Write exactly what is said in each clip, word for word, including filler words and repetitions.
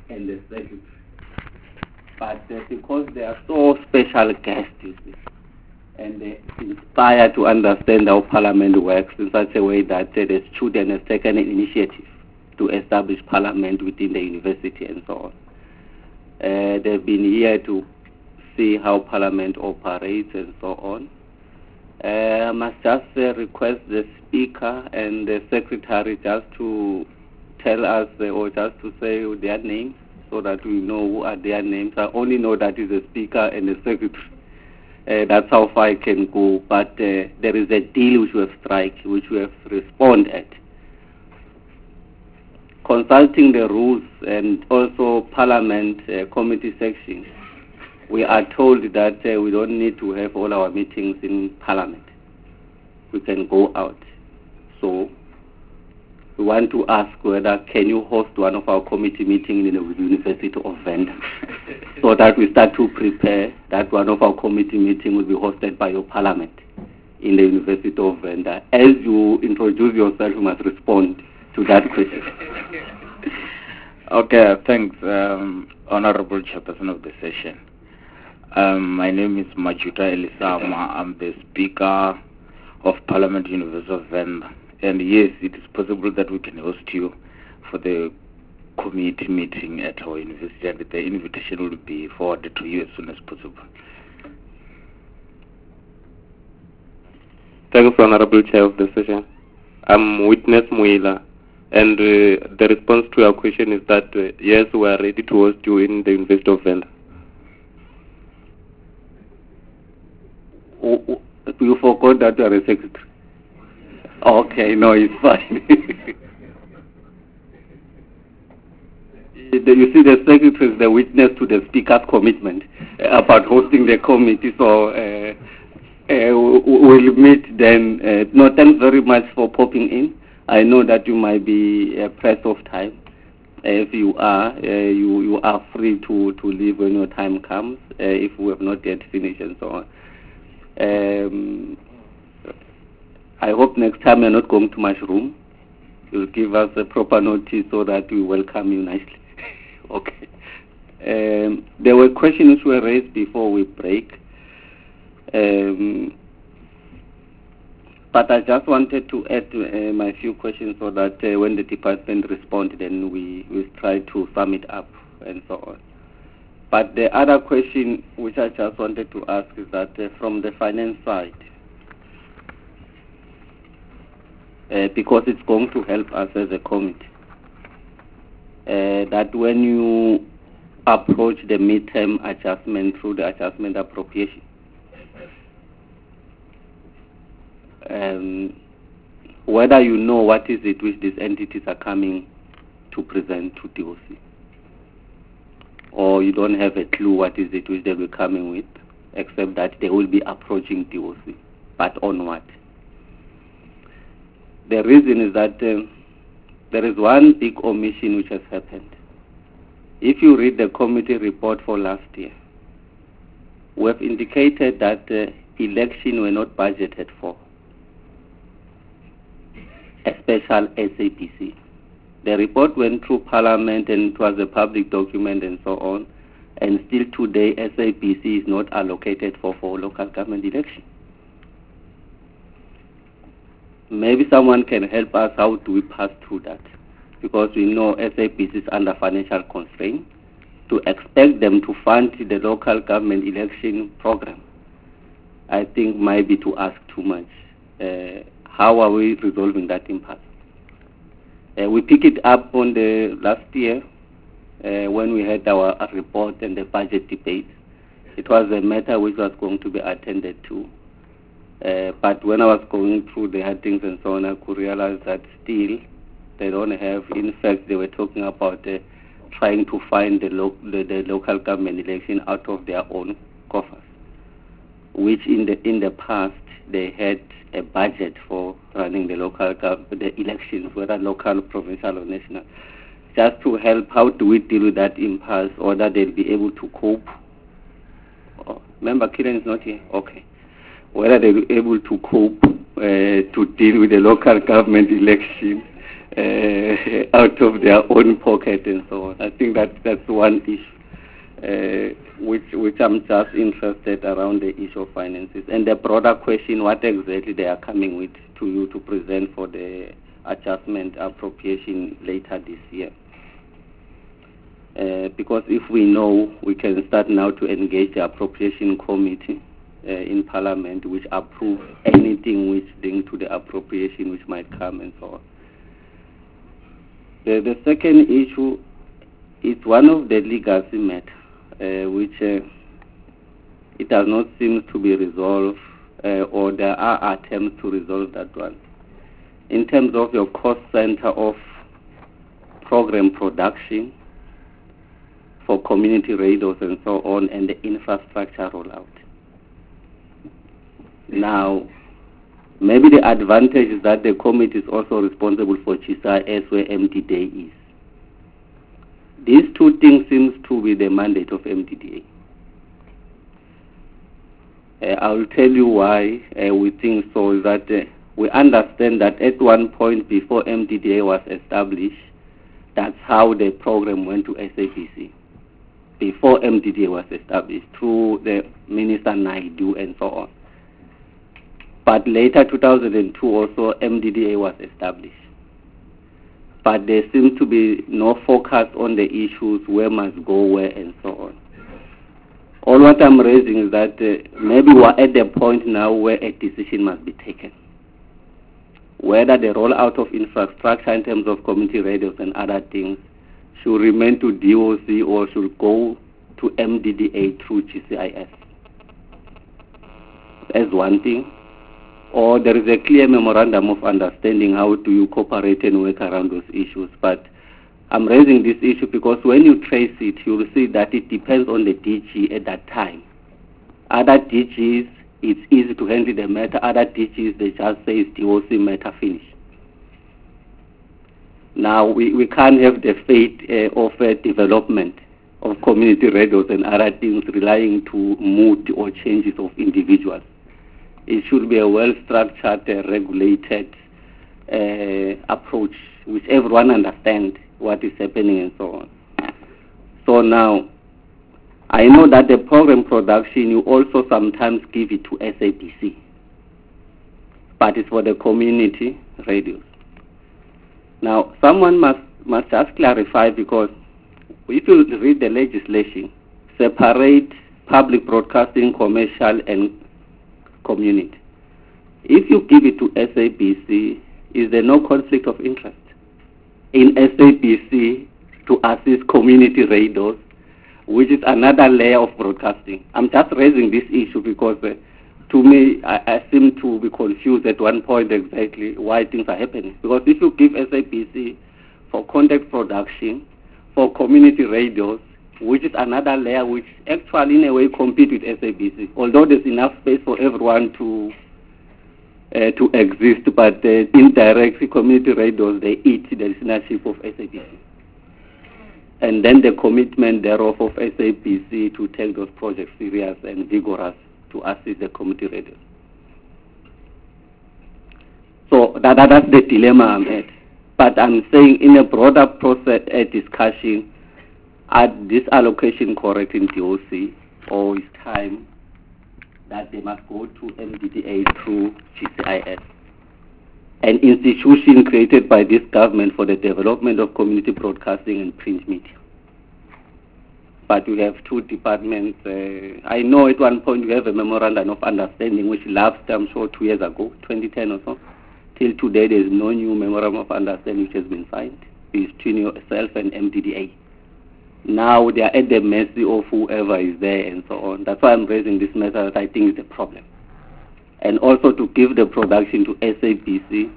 and the secretary. But uh, because they are so special guests, you see, and they inspire to understand how Parliament works in such a way that uh, the student has taken an initiative to establish Parliament within the university and so on. Uh, they've been here to see how Parliament operates and so on. Uh, I must just uh, request the Speaker and the Secretary just to tell us uh, or just to say their names so that we know who are their names. I only know that is the Speaker and the Secretary. Uh, that's how far I can go. But uh, there is a deal which we have struck, which we have responded. Consulting the rules and also Parliament uh, committee sections, we are told that uh, we don't need to have all our meetings in Parliament. We can go out. So we want to ask whether can you host one of our committee meetings in the University of Venda so that we start to prepare that one of our committee meetings will be hosted by your Parliament in the University of Venda. As you introduce yourself, you must respond to that question. Okay, thanks, um, Honorable Chairperson of the session. Um, my name is Majuta Elisama. I'm the Speaker of Parliament University of Venda. And yes, it is possible that we can host you for the committee meeting at our university, and the invitation will be forwarded to you as soon as possible. Thank you, Honorable Chair of the session. I'm Witness Muila, and uh, the response to your question is that uh, yes, we are ready to host you in the University of Venda. Oh, oh, you forgot that you are a secretary. Okay, no, it's fine. You see, the secretary is the witness to the Speaker's commitment uh, about hosting the committee, so uh, uh, we'll meet then. Uh, no, thanks very much for popping in. I know that you might be uh, pressed of time. Uh, if you are, uh, you, you are free to, to leave when your time comes, uh, if we have not yet finished and so on. Um, I hope next time you're not going to much room. You'll give us a proper notice so that we welcome you nicely. Okay. Um, there were questions which were raised before we break. Um, but I just wanted to add uh, my few questions so that uh, when the department responds, then we will try to sum it up and so on. But the other question which I just wanted to ask is that uh, from the finance side, Uh, because it's going to help us as a committee, uh, that when you approach the midterm adjustment through the adjustment appropriation, um, whether you know what is it which these entities are coming to present to D O C, or you don't have a clue what is it which they will be coming with, except that they will be approaching D O C, but on what? The reason is that uh, there is one big omission which has happened. If you read the committee report for last year, we have indicated that uh, elections were not budgeted for, a special S A P C. The report went through Parliament and it was a public document and so on, and still today S A P C is not allocated for, for local government elections. Maybe someone can help us. How do we pass through that? Because we know S A P C is under financial constraint. To expect them to fund the local government election program, I think might be to ask too much. Uh, how are we resolving that impasse? Uh, we picked it up on the last year uh, when we had our uh, report and the budget debate. It was a matter which was going to be attended to. Uh, but when I was going through the headings and so on, I could realize that still they don't have, in fact, they were talking about uh, trying to find the, lo the, the local government election out of their own coffers, which in the in the past they had a budget for running the local the elections, whether local, provincial, or national, just to help. How do we deal with that impasse, or that they'll be able to cope? Oh, remember, Kiran is not here. Okay. Whether they will be able to cope uh, to deal with the local government election uh, out of their own pocket and so on. I think that that's one issue, uh, which which I'm just interested around the issue of finances and the broader question: what exactly they are coming with to you to present for the adjustment appropriation later this year. Uh, because if we know, we can start now to engage the appropriation committee uh, in Parliament, which approves anything which linked to the appropriation which might come and so on. The, the second issue is one of the legacy matter, uh, which uh, it does not seem to be resolved, uh, or there are attempts to resolve that one. In terms of your cost center of program production for community radios and so on, and the infrastructure rollout. Now, maybe the advantage is that the committee is also responsible for G C I S, where M D D A is. These two things seems to be the mandate of M D D A. Uh, I will tell you why uh, we think so, is that uh, we understand that at one point before M D D A was established, that's how the program went to S A P C. Before M D D A was established, through the Minister Naidu and so on. But later, two thousand two, also M D D A was established. But there seems to be no focus on the issues, where must go where and so on. All what I'm raising is that uh, maybe we're at the point now where a decision must be taken. Whether the rollout of infrastructure in terms of community radios and other things should remain to D O C or should go to M D D A through G C I S. As one thing. Or there is a clear memorandum of understanding how do you cooperate and work around those issues. But I'm raising this issue because when you trace it, you will see that it depends on the D G at that time. Other D Gs, it's easy to handle the matter. Other D Gs, they just say it's D O C matter, finish. Now, we, we can't have the fate uh, of uh, development of community radios and other things relying to mood or changes of individuals. It should be a well-structured, uh, regulated uh, approach, which everyone understands what is happening and so on. So now, I know that the program production, you also sometimes give it to S A P C, but it's for the community radios. Now, someone must, must just clarify, because if you read the legislation, separate public broadcasting, commercial, and community. If you give it to S A P C, is there no conflict of interest in S A P C to assist community radios, which is another layer of broadcasting? I'm just raising this issue because uh, to me, I, I seem to be confused at one point exactly why things are happening. Because if you give S A P C for content production, for community radios, which is another layer which actually in a way compete with S A P C, although there's enough space for everyone to uh, to exist, but uh, indirectly community radios, they eat the listenership of S A P C. And then the commitment thereof of S A P C to take those projects serious and vigorous to assist the community radios. So that, that, that's the dilemma I'm at. But I'm saying in a broader process, a discussion, are this allocation correct in D O C, or is time that they must go to M D D A through G C I S? An institution created by this government for the development of community broadcasting and print media. But we have two departments. Uh, I know at one point we have a memorandum of understanding which lapsed, I'm sure, two years ago, twenty ten or so. Till today, there is no new memorandum of understanding which has been signed between yourself and M D D A. Now they are at the mercy of whoever is there and so on. That's why I'm raising this matter that I think is a problem. And also to give the production to S A P C,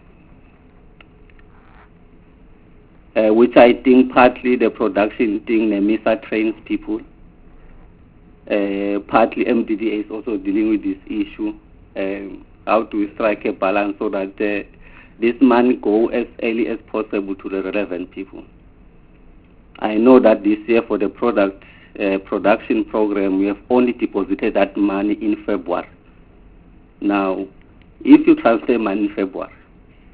uh, which I think partly the production thing, NEMISA trains people. Uh, partly M D D A is also dealing with this issue. Um, how to strike a balance so that uh, this money go as early as possible to the relevant people. I know that this year for the product uh, production program, we have only deposited that money in February. Now, if you transfer money in February,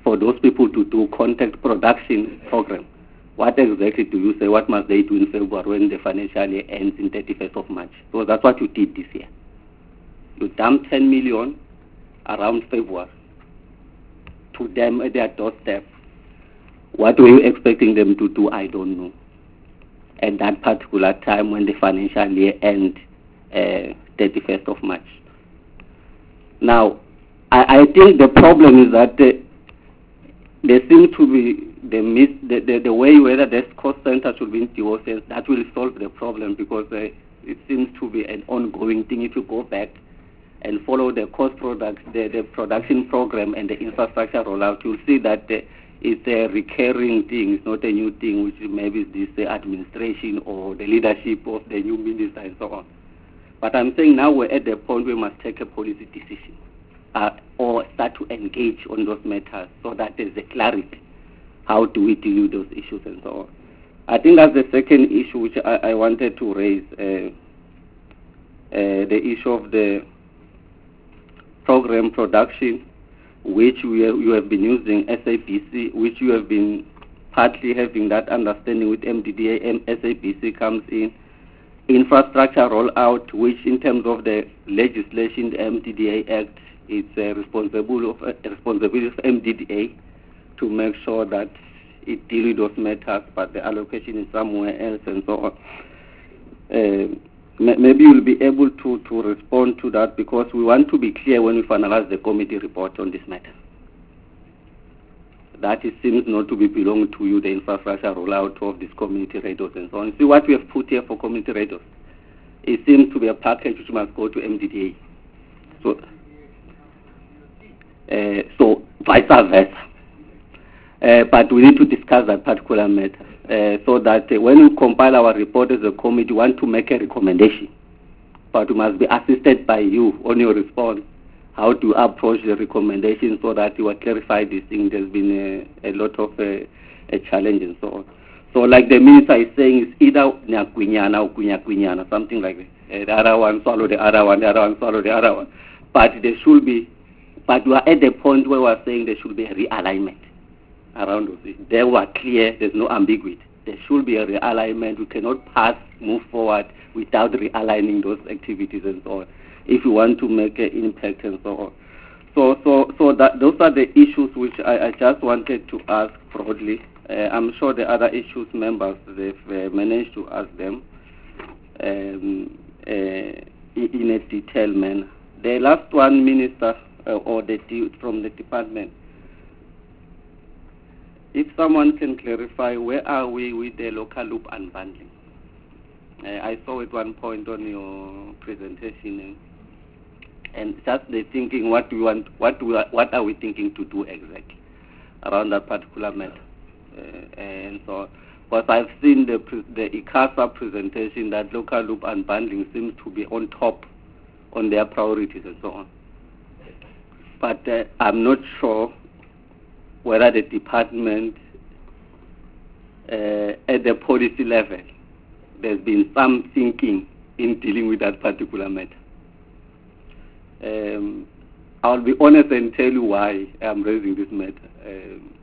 for those people to do contact production program. What exactly do you say? What must they do in February when the financial year ends in thirty-first of March? So that's what you did this year. You dumped ten million around February to them at their doorstep. What were you expecting them to do? I don't know. At that particular time when the financial year ends, uh, thirty-first of March. Now, I, I think the problem is that uh, there seems to be the, mis the, the, the way whether this cost center should be in T O S, that will solve the problem, because uh, it seems to be an ongoing thing. If you go back and follow the cost products, the, the production program and the infrastructure rollout, you'll see that uh, it's a recurring thing. It's not a new thing, which maybe this uh, administration or the leadership of the new minister and so on. But I'm saying now we're at the point where we must take a policy decision uh, or start to engage on those matters so that there's a clarity. How do we deal with those issues and so on? I think that's the second issue which I, I wanted to raise, uh, uh, the issue of the program production, which we have, you have been using S A P C, which you have been partly having that understanding with M D D A. M S A P C comes in. Infrastructure rollout, which in terms of the legislation, the M D D A Act, it's a responsible of, uh, responsibility of M D D A to make sure that it deals with those matters, but the allocation is somewhere else and so on. Uh, maybe you'll be able to, to respond to that, because we want to be clear when we finalize the committee report on this matter. That it seems not to be belong to you, the infrastructure rollout of these community radios and so on. See what we have put here for community radios. It seems to be a package which must go to M D D A. So, uh, so vice versa. Uh, but we need to discuss that particular matter uh, so that uh, when we compile our report as a committee, we want to make a recommendation, but we must be assisted by you on your response. How to approach the recommendation so that you will clarify this thing. There's been a, a lot of uh, a challenge and so on. So like the minister is saying, it's either nyakwinyana or kunyakwinyana, something like that. Uh, the other one swallow the other one, the other one swallow the other one. But there should be, but we are at the point where we are saying there should be a realignment around those things. They were clear, there's no ambiguity. There should be a realignment. We cannot pass, move forward without realigning those activities and so on, if you want to make an impact and so on. So, so, so that those are the issues which I, I just wanted to ask broadly. Uh, I'm sure the other issues members, they've uh, managed to ask them um, uh, in a detailed manner. The last one, Minister, uh, or the from the department, if someone can clarify, where are we with the local loop unbundling? Uh, I saw at one point on your presentation, uh, and just the thinking, what do we want, what do we, what are we thinking to do exactly around that particular matter, uh, and so. Because I've seen the the ICASA presentation that local loop unbundling seems to be on top on their priorities and so on. But uh, I'm not sure whether the department uh, at the policy level, there's been some thinking in dealing with that particular matter. Um, I'll be honest and tell you why I'm raising this matter. Um,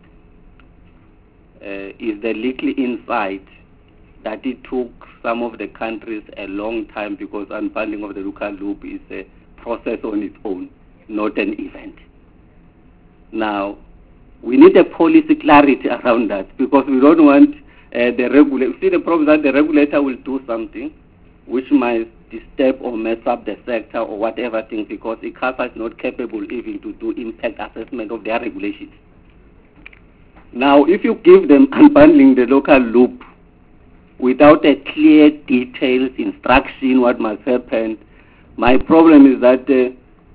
uh, is the little insight that it took some of the countries a long time, because unbundling of the local loop is a process on its own, not an event. Now, we need a policy clarity around that, because we don't want uh, the regulator. See, the problem is that the regulator will do something which might disturb or mess up the sector or whatever thing, because ICASA is not capable even to do impact assessment of their regulations. Now, if you give them unbundling the local loop without a clear, detailed instruction what must happen, my problem is that uh,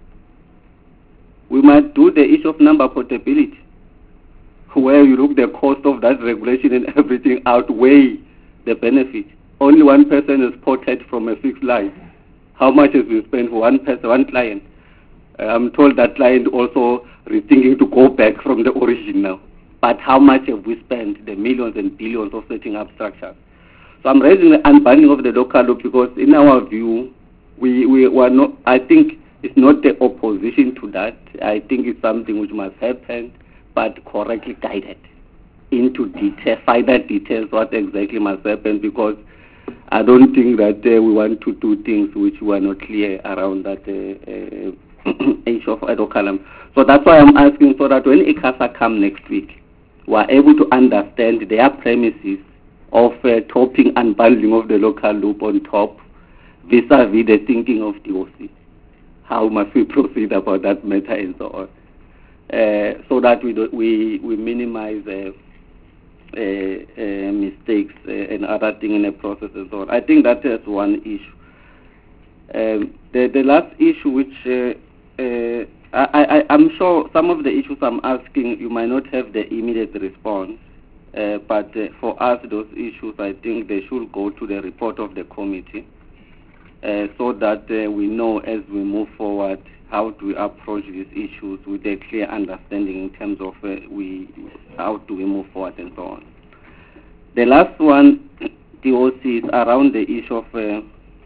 we might do the issue of number portability, where you look the cost of that regulation and everything outweigh the benefit. Only one person is ported from a fixed line. How much has been spent for one person, one client? Uh, I'm told that client also is thinking to go back from the origin now. But how much have we spent, the millions and billions of setting up structures? So I'm raising the unbundling of the local loop because in our view, we, we were not, I think it's not the opposition to that. I think it's something which must happen, but correctly guided into detail, finer details what exactly must happen, because I don't think that uh, we want to do things which were not clear around that uh, uh, age of Edokalam. So that's why I'm asking, so that when ICASA come next week, we are able to understand their premises of uh, topping and bundling of the local loop on top vis-a-vis the thinking of D O C. How must we proceed about that matter and so on, uh, so that we do, we we minimize uh, uh, uh, mistakes uh, and other things in the process and so on. I think that is one issue. Um, the the last issue, which uh, uh, I, I I'm sure some of the issues I'm asking, you might not have the immediate response, uh, but uh, for us those issues, I think they should go to the report of the committee. Uh, so that uh, we know as we move forward how do we approach these issues with a clear understanding in terms of uh, we how do we move forward and so on. The last one, D O C, is around the issue of uh,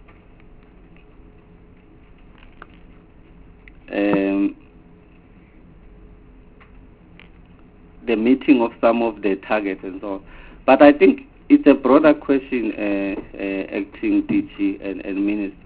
um, the meeting of some of the targets and so on. But I think it's a broader question, uh, uh, Acting D G and, and Minister.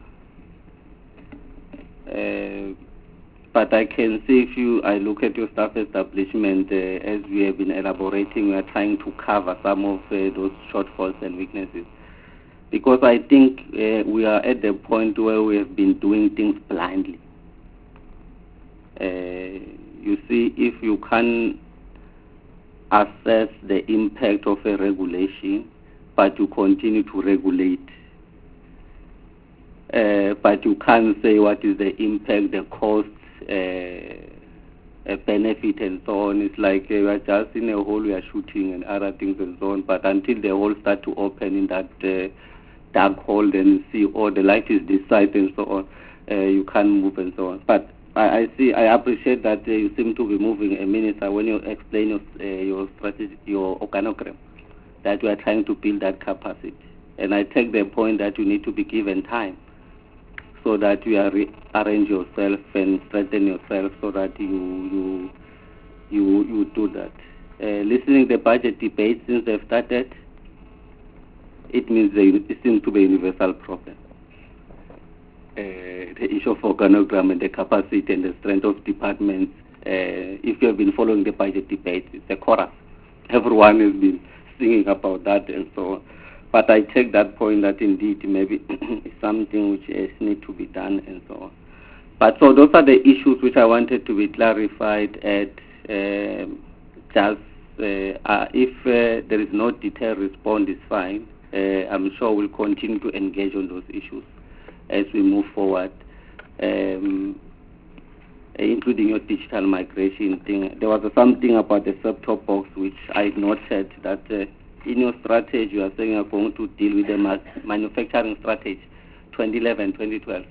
Uh, but I can say if you, I look at your staff establishment, uh, as we have been elaborating, we are trying to cover some of uh, those shortfalls and weaknesses. Because I think uh, we are at the point where we have been doing things blindly. Uh, you see, if you can assess the impact of a regulation, but you continue to regulate. Uh, but you can't say what is the impact, the cost, uh, a benefit, and so on. It's like uh, we are just in a hole, we are shooting and other things and so on. But until the hole start to open in that uh, dark hole, then see, oh, the light is this side and so on, uh, you can't move and so on. But I, I see, I appreciate that uh, you seem to be moving a minister when you explain your, uh, your strategy, your organogram, that you are trying to build that capacity. And I take the point that you need to be given time so that you are re- arrange yourself and strengthen yourself so that you you you, you do that. Uh, listening to the budget debate since they've started, it means they, it seems to be a universal problem. Uh, the issue of organogram and the capacity and the strength of departments. Uh, if you have been following the budget debate, it's a chorus. Everyone has been singing about that and so on. But I take that point that indeed maybe it's something which is need to be done and so on. But so those are the issues which I wanted to be clarified at uh, just uh, uh, if uh, there is no detailed response, it's fine. Uh, I'm sure we'll continue to engage on those issues as we move forward, um, including your digital migration thing. There was something about the set-top box which I noted that uh, in your strategy you are saying you are going to deal with the ma- manufacturing strategy twenty eleven twenty twelve.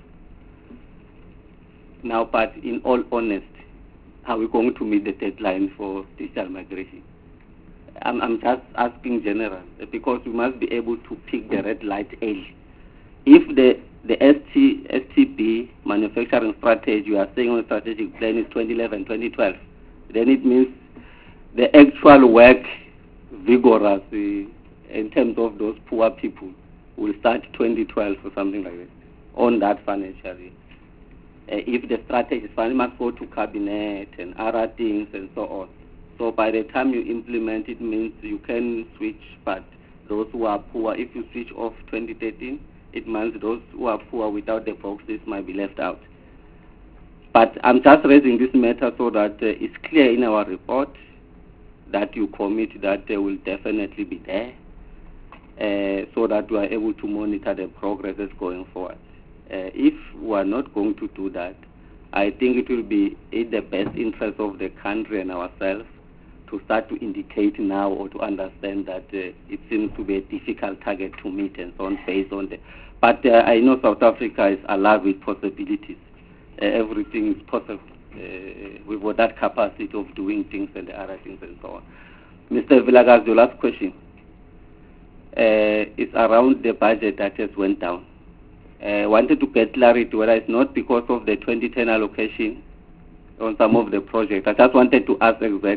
Now, but in all honesty, how are we going to meet the deadline for digital migration? I'm, I'm just asking general, because we must be able to pick the red light early. If the the S T, S T B manufacturing strategy you are saying on the strategic plan is twenty eleven twenty twelve, then it means the actual work vigorous uh, in terms of those poor people will start twenty twelve or something like that on that financial year. Uh, if the strategy finally must go to cabinet and other things and so on. So by the time you implement it, means you can switch, but those who are poor, if you switch off twenty thirteen, it means those who are poor without the boxes might be left out. But I'm just raising this matter so that uh, it's clear in our report that you commit that they will definitely be there, uh, so that we are able to monitor the progress that's going forward. Uh, if we are not going to do that, I think it will be in the best interest of the country and ourselves to start to indicate now or to understand that uh, it seems to be a difficult target to meet and so on based on the... But uh, I know South Africa is alive with possibilities. Uh, everything is possible. Uh, we've got that capacity of doing things and the other things and so on. Mister Vilakazi, your last question uh, is around the budget that just went down. I uh, wanted to get clarity whether it's not because of the twenty ten allocation on some of the projects. I just wanted to ask exactly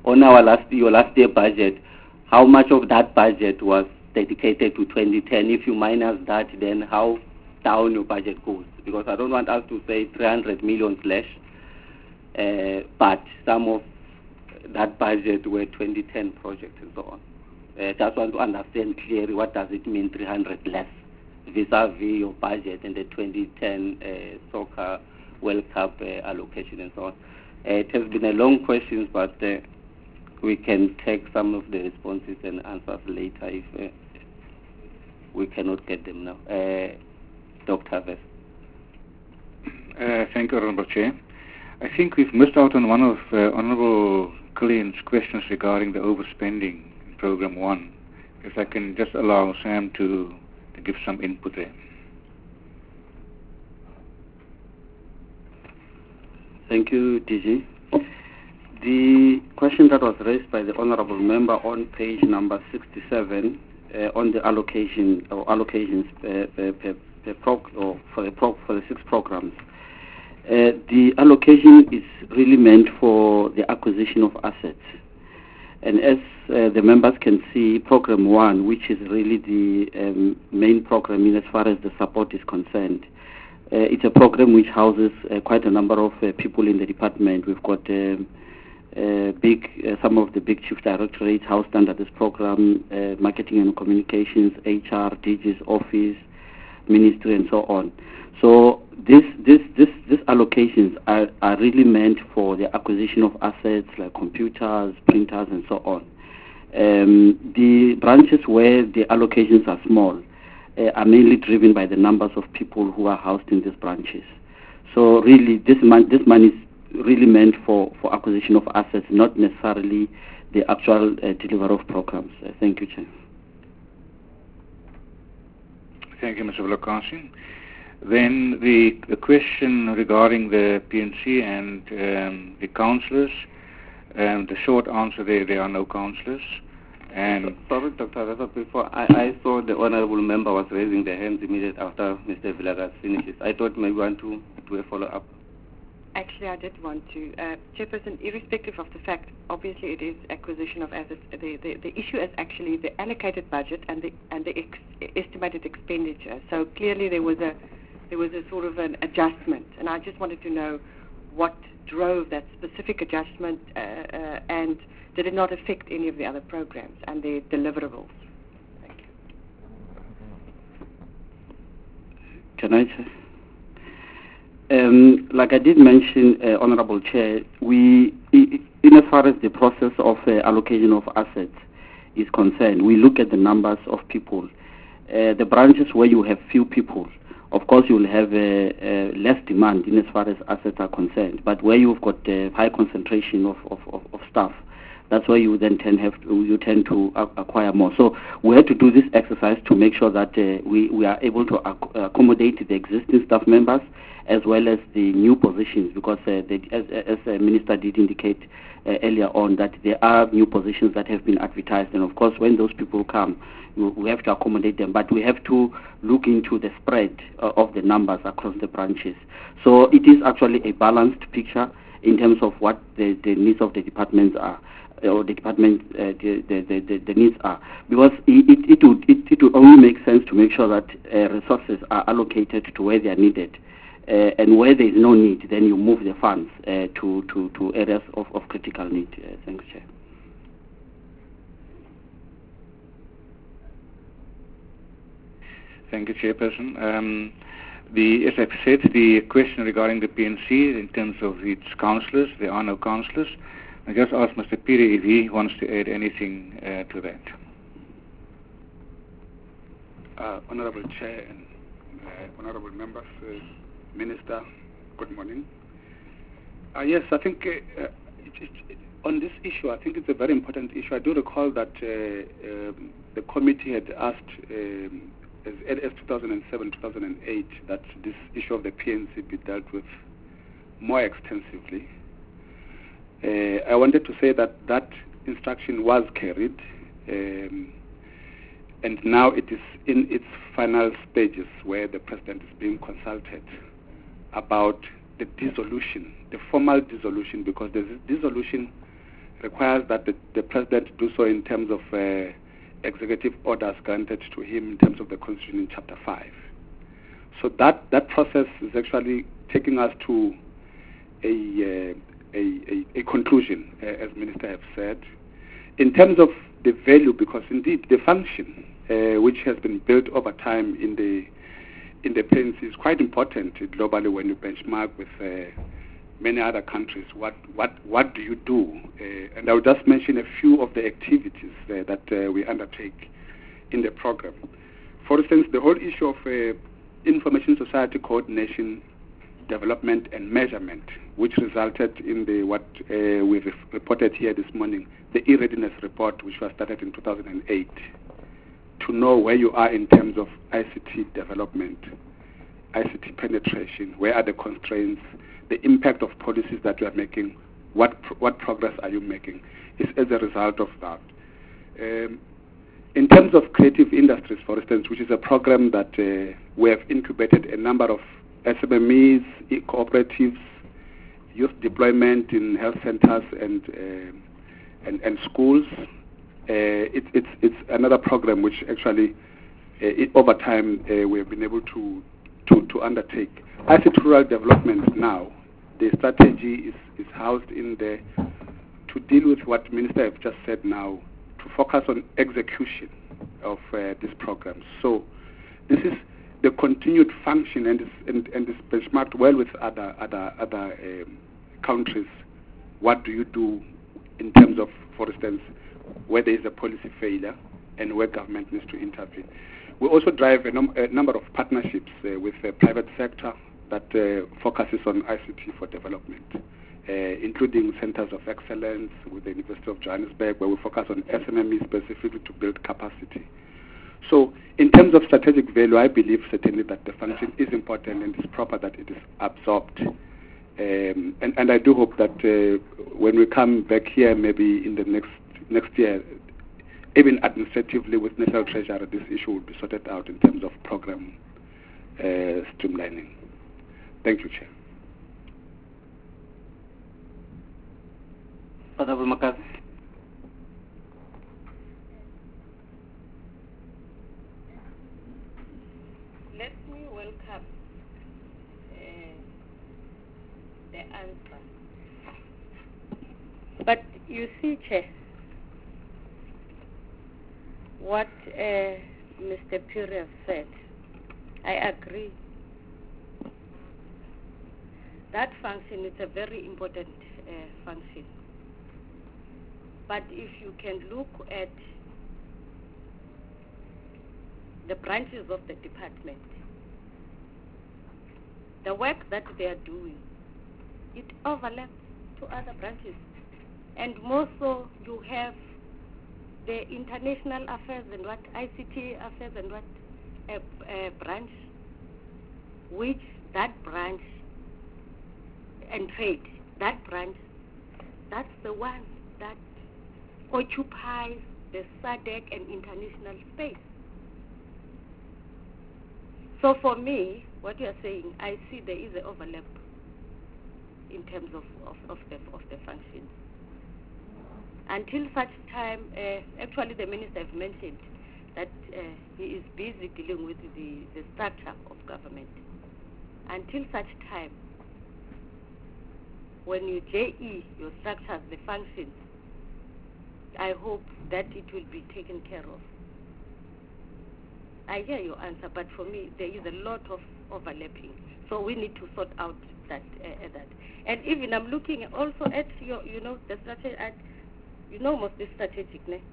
on our last your last year budget, how much of that budget was dedicated to twenty ten? If you minus that, then how down your budget goes? Because I don't want us to say three hundred million slash, uh, but some of that budget were twenty ten projects and so on. I uh, just want to understand clearly what does it mean three hundred less vis-a-vis your budget and the twenty ten uh, soccer World Cup uh, allocation and so on. Uh, it has been a long question, but uh, we can take some of the responses and answers later if uh, we cannot get them now. Uh, Doctor West. Uh, thank you, Honourable Chair. I think we've missed out on one of uh, Honourable Killian's questions regarding the overspending in Programme one. If I can just allow Sam to, to give some input there. Thank you, D G. The question that was raised by the Honourable Member on page number sixty-seven uh, on the allocation or allocations per, per, per, per prog or for the prog for the six programs. Uh, the allocation is really meant for the acquisition of assets. And as uh, the members can see, Program one, which is really the um, main program in as far as the support is concerned, uh, it's a program which houses uh, quite a number of uh, people in the department. We've got uh, uh, big, uh, some of the big chief directorates housed under this program, uh, marketing and communications, H R, D G's office, ministry, and so on. So this, this, this, these allocations are, are really meant for the acquisition of assets like computers, printers, and so on. Um, the branches where the allocations are small uh, are mainly driven by the numbers of people who are housed in these branches. So really, this, mon this money is really meant for, for acquisition of assets, not necessarily the actual uh, delivery of programs. Uh, thank you, Chair. Thank you, Mister Vilakazi. Then the, the question regarding the P N C and um, the councillors, um, the short answer there, there are no councillors. And sorry, Doctor Wester, before I, I saw the honourable member was raising their hands immediately after Mister Vilakazi finishes. I thought maybe want to do a follow-up. Actually, I did want to. Uh, Chairperson, irrespective of the fact, obviously it is acquisition of assets. The, the, the issue is actually the allocated budget and the and the ex estimated expenditure. So clearly there was a there was a sort of an adjustment, and I just wanted to know what drove that specific adjustment, uh, uh, and did it not affect any of the other programs and their deliverables? Thank you. Can I say? Um, like I did mention, uh, Honourable Chair, we, in as far as the process of uh, allocation of assets is concerned, we look at the numbers of people. Uh, the branches where you have few people, of course, you will have uh, uh, less demand in as far as assets are concerned. But where you've got uh, high concentration of, of, of, of staff, that's where you then tend have to, you tend to acquire more. So we had to do this exercise to make sure that uh, we, we are able to ac accommodate the existing staff members as well as the new positions, because uh, the, as, as the Minister did indicate uh, earlier on, that there are new positions that have been advertised, and of course when those people come, we, we have to accommodate them, but we have to look into the spread uh, of the numbers across the branches. So it is actually a balanced picture in terms of what the, the needs of the departments are, or the department uh, the, the, the, the needs are, because it, it, it, would, it, it would only make sense to make sure that uh, resources are allocated to where they are needed. Uh, and where there is no need, then you move the funds uh, to, to, to areas of, of critical need. Uh, thanks, Chair. Thank you, Chairperson. Um, the, as I've said, the question regarding the P N C in terms of its councillors, there are no councillors. I just ask Mister Piri if he wants to add anything uh, to that. Uh, Honourable Chair and uh, Honourable Members, uh, Minister, good morning. Uh, yes, I think uh, it, it, it, on this issue, I think it's a very important issue. I do recall that uh, um, the committee had asked um, as early as two thousand seven, two thousand eight that this issue of the P N C be dealt with more extensively. Uh, I wanted to say that that instruction was carried, um, and now it is in its final stages where the President is being consulted about the dissolution, the formal dissolution, because the dissolution requires that the, the President do so in terms of uh, executive orders granted to him in terms of the Constitution in Chapter five. So that, that process is actually taking us to a, uh, a, a, a conclusion, uh, as Minister have said, in terms of the value, because indeed the function uh, which has been built over time in the in the P N C is quite important globally when you benchmark with uh, many other countries. What what what do you do? Uh, and I'll just mention a few of the activities uh, that uh, we undertake in the program. For instance, the whole issue of uh, information society coordination, development and measurement, which resulted in the what uh, we reported here this morning, the e-readiness report, which was started in two thousand eight, to know where you are in terms of I C T development, I C T penetration, where are the constraints, the impact of policies that you are making, what pr what progress are you making, is as a result of that. Um, in terms of creative industries, for instance, which is a program that uh, we have incubated a number of S M Es, e cooperatives, youth deployment in health centers and uh, and, and schools. Uh, it, it's it's another program which actually, uh, it, over time, uh, we have been able to to, to undertake. I C T rural development now, the strategy is, is housed in the to deal with what Minister have just said now, to focus on execution of uh, this program. So this is the continued function and is, and, and is benchmarked well with other other other um, countries. What do you do in terms of, for instance, where there is a policy failure and where government needs to intervene? We also drive a, num a number of partnerships uh, with the private sector that uh, focuses on I C T for development, uh, including centers of excellence with the University of Johannesburg, where we focus on S M Es specifically to build capacity. So in terms of strategic value, I believe certainly that the function is important and it's proper that it is absorbed. Um, and, and I do hope that uh, when we come back here, maybe in the next next year, even administratively with National Treasury, this issue will be sorted out in terms of program uh, streamlining. Thank you, Chair. Honorable Makasi. Let me welcome uh, the answer. But you see, Chair, what uh, Mister Pure said, I agree. That function is a very important uh, function. But if you can look at the branches of the department, the work that they are doing, it overlaps to other branches. And more so, you have the international affairs and what, I C T affairs and what, a, a branch, which that branch, and trade, that branch, that's the one that occupies the SADC and international space. So for me, what you are saying, I see there is an overlap in terms of, of, of, the, of the functions. Until such time, uh, actually the minister has mentioned that uh, he is busy dealing with the, the structure of government. Until such time, when you J E your structures, the functions, I hope that it will be taken care of. I hear your answer, but for me, there is a lot of overlapping. So we need to sort out that. Uh, that. And even I'm looking also at your, you know, the strategy, at, you know, most the strategic, ne?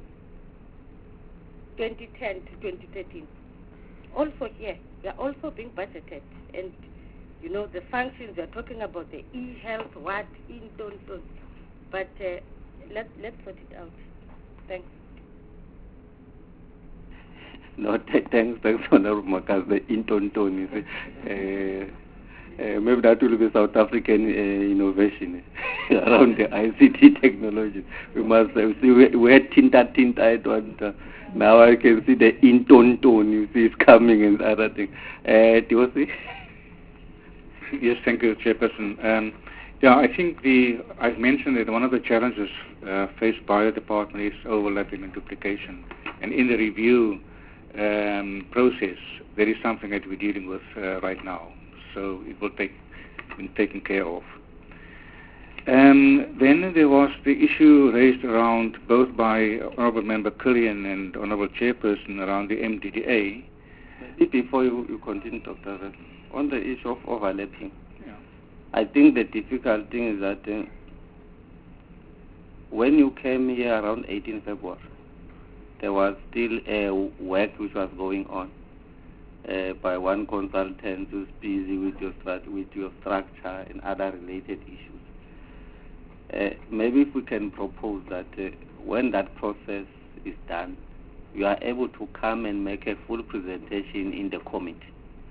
twenty ten to twenty thirteen. Also here, we are also being budgeted. And, you know, the functions, we are talking about the e-health, what, in-don't-don't. But uh, let, let's sort it out. Thanks. No, thanks, thanks, Honorable Makasi, the in-don't-don't, you see. Uh, Uh, maybe that will be South African uh, innovation around the I C T technology. We must uh, see, we, we had Tinta Tinta, I don't, uh, now I can see the in-tone-tone, you see, it's coming and other things. Uh, do you see? Yes, thank you, Chairperson. Um, Yeah, I think the I've mentioned that one of the challenges uh, faced by the department is overlapping and duplication. And in the review um, process, there is something that we're dealing with uh, right now. So it will take been taken care of. Um, then there was the issue raised around both by Honourable Member Killian and Honourable Chairperson around the M D D A. Before you, you continue, Doctor Red, on the issue of overlapping, yeah. I think the difficult thing is that uh, when you came here around eighteenth February, there was still a work which was going on uh, by one consultant who's busy with your, strat- with your structure and other related issues. Uh, maybe if we can propose that uh, when that process is done, you are able to come and make a full presentation in the committee.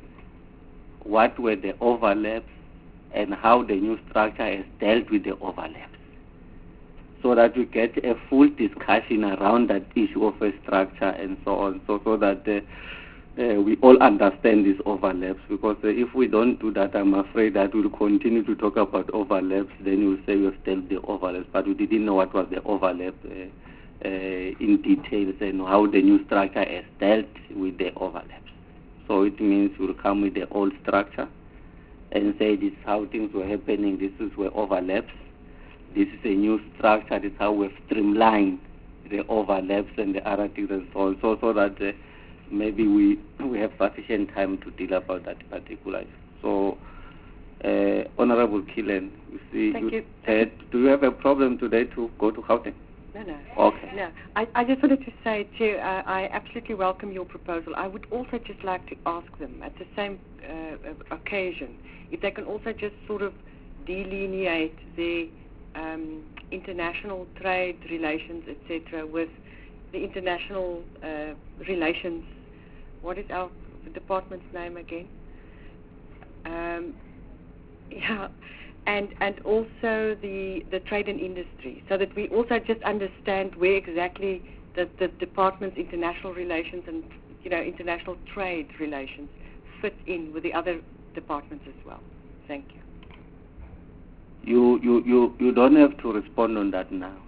What were the overlaps and how the new structure has dealt with the overlaps, so that we get a full discussion around that issue of a structure and so on, so, so that uh, uh, we all understand these overlaps. Because uh, if we don't do that, I'm afraid that we'll continue to talk about overlaps, then you'll say we've dealt the overlaps, but we didn't know what was the overlap uh, uh, in details and how the new structure has dealt with the overlaps. So it means we'll come with the old structure and say this is how things were happening, this is where overlaps, this is a new structure, this is how we've streamlined the overlaps and the other things and so on, so, so that uh, maybe we we have sufficient time to deal about that particular issue. So, uh, Honourable Killian, you see, Thank you you. said, do you have a problem today to go to Gauteng? No, no. Okay. No. I, I just wanted to say, Chair, uh, I absolutely welcome your proposal. I would also just like to ask them at the same uh, occasion if they can also just sort of delineate the um, international trade relations, et cetera, with the international uh, relations. What is our department's name again? Um, yeah. And and also the, the trade and industry, so that we also just understand where exactly the, the department's international relations and, you know, international trade relations fit in with the other departments as well. Thank you. You you, you, you don't have to respond on that now.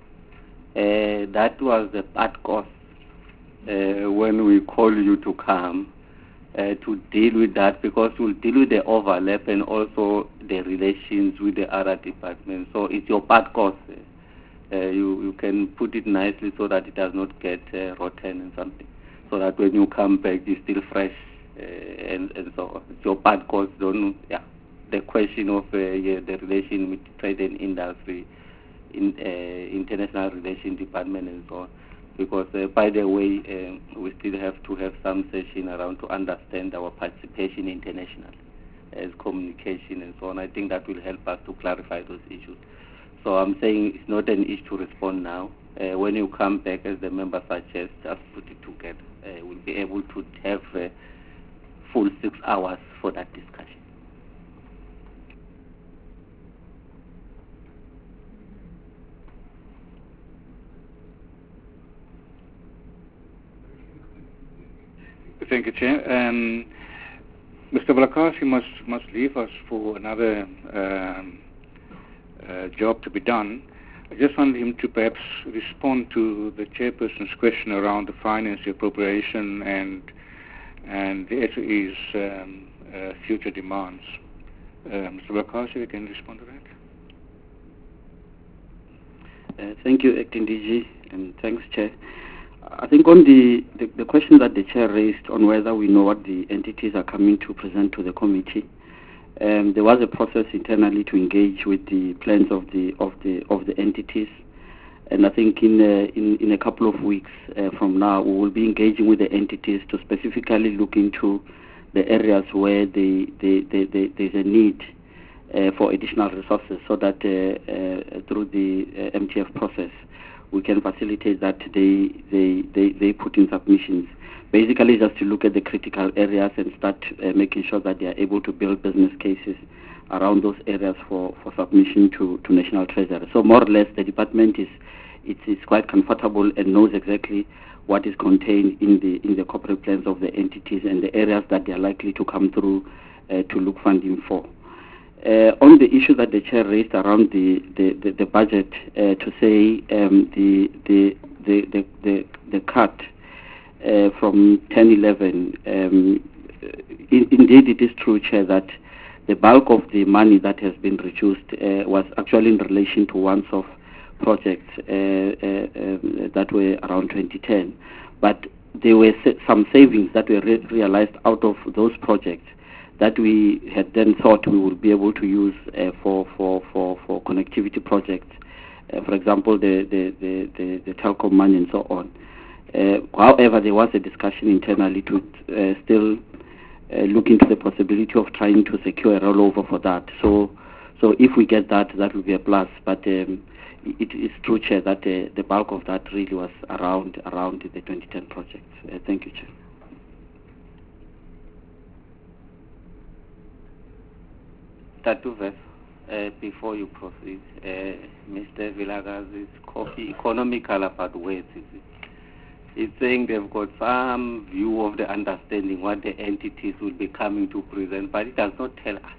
Uh, that was the part cost uh, when we call you to come. Uh, to deal with that, because we'll deal with the overlap and also the relations with the other departments. So it's your part cost. Uh, you, you can put it nicely so that it does not get uh, rotten and something. So that when you come back, it's still fresh uh, and, and so on. It's your part cost. Don't, yeah. The question of uh, yeah, the relation with trade and industry, in uh, international relations department and so on. Because, uh, by the way, uh, we still have to have some session around to understand our participation internationally as communication and so on. I think that will help us to clarify those issues. So I'm saying it's not an issue to respond now. Uh, when you come back, as the member suggests, just put it together. Uh, we'll be able to have uh, full six hours for that discussion. Thank you, Chair. Um, Mister Vilakazi must must leave us for another um, uh, job to be done. I just wanted him to perhaps respond to the chairperson's question around the finance, the appropriation, and and the S O E's um, uh, future demands. Uh, Mister Vilakazi, you can respond to Uh, that. thank you, Acting D G, and thanks, Chair. I think on the, the, the question that the Chair raised on whether we know what the entities are coming to present to the committee, um, there was a process internally to engage with the plans of the of the of the entities, and I think in uh, in, in a couple of weeks uh, from now we will be engaging with the entities to specifically look into the areas where they, they, they, they, there's a need uh, for additional resources, so that uh, uh, through the uh, M T F process we can facilitate that they, they, they, they put in submissions. Basically just to look at the critical areas and start uh, making sure that they are able to build business cases around those areas for, for submission to, to National Treasury. So more or less the department is it's, it's quite comfortable and knows exactly what is contained in the in the corporate plans of the entities and the areas that they are likely to come through uh, to look funding for. Uh, on the issue that the chair raised around the the, the, the budget, uh, to say um, the, the the the the the cut uh, from ten eleven, um, in, indeed it is true, Chair, that the bulk of the money that has been reduced uh, was actually in relation to once-off projects uh, uh, uh, that were around twenty ten, but there were sa- some savings that were re- realized out of those projects that we had then thought we would be able to use uh, for, for, for, for connectivity projects, uh, for example, the, the, the, the, the telecom money and so on. Uh, however, there was a discussion internally to uh, still uh, look into the possibility of trying to secure a rollover for that. So, so if we get that, that will be a plus. But um, it is true, Chair, that uh, the bulk of that really was around around the twenty ten project. Uh, thank you, Chair. Tatuve, uh, before you proceed, uh, Mister Vilakazi is copy economical about ways, is it? It's saying they've got some view of the understanding what the entities will be coming to present, but it does not tell us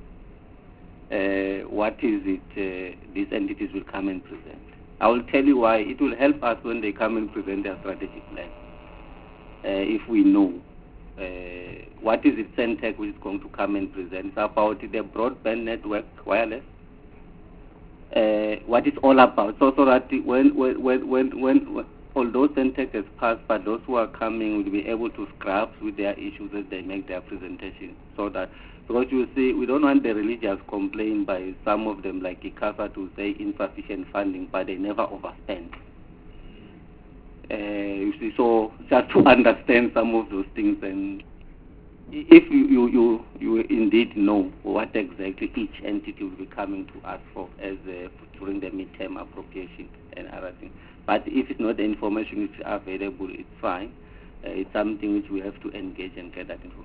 uh, what is it uh, these entities will come and present. I will tell you why. It will help us when they come and present their strategic plan, uh, if we know. Uh, what is it Centec which is going to come and present? It's about the broadband network, wireless. Uh, what it's all about. So, so that when when when when, when although Centec has passed, but those who are coming will be able to scrap with their issues as they make their presentation. So that, because you see, we don't want the religious complaint by some of them, like ICASA, to say insufficient funding, but they never overspend. Uh, you see, so just to understand some of those things, and if you, you, you, you indeed know what exactly each entity will be coming to us for as uh, during the midterm appropriation and other things. But if it's not the information which is available, it's fine. Uh, it's something which we have to engage and get that information.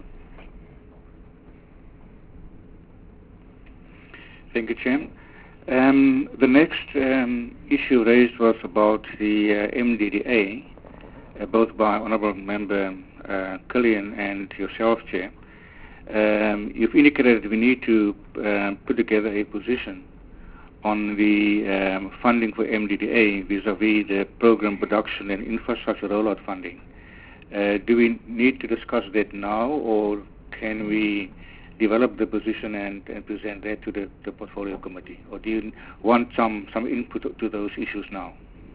Thank you, Chair. Um, the next um, issue raised was about the uh, M D D A, uh, both by Honourable Member uh, Killian and yourself, Chair. Um, you've indicated that we need to uh, put together a position on the um, funding for M D D A vis-à-vis the program production and infrastructure rollout funding. Uh, do we need to discuss that now, or can we develop the position and, and present that to the, the portfolio committee, or do you want some, some input to, to those issues now?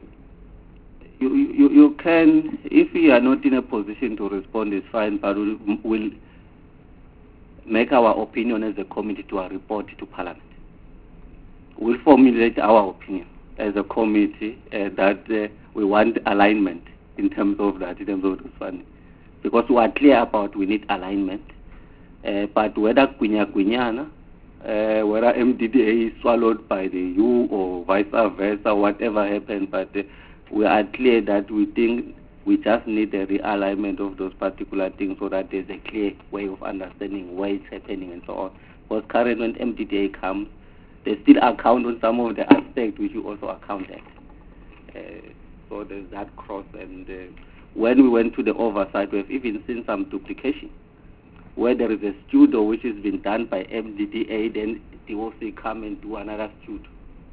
You, you, you can, if you are not in a position to respond, it's fine, but we'll, we'll make our opinion as a committee to a report to Parliament. We'll formulate our opinion as a committee uh, that uh, we want alignment in terms of that, in terms of this funding. Because we are clear about we need alignment. Uh, but whether Kwinya Kwinyana, uh, whether M D D A is swallowed by the U or vice versa, whatever happens, but uh, we are clear that we think we just need a realignment of those particular things so that there's a clear way of understanding where it's happening and so on. Because currently when M D D A comes, they still account on some of the aspects which you also accounted. Uh, so there's that cross. And uh, when we went to the oversight, we've even seen some duplication, where there is a studio which has been done by M D D A, then D O C come and do another studio.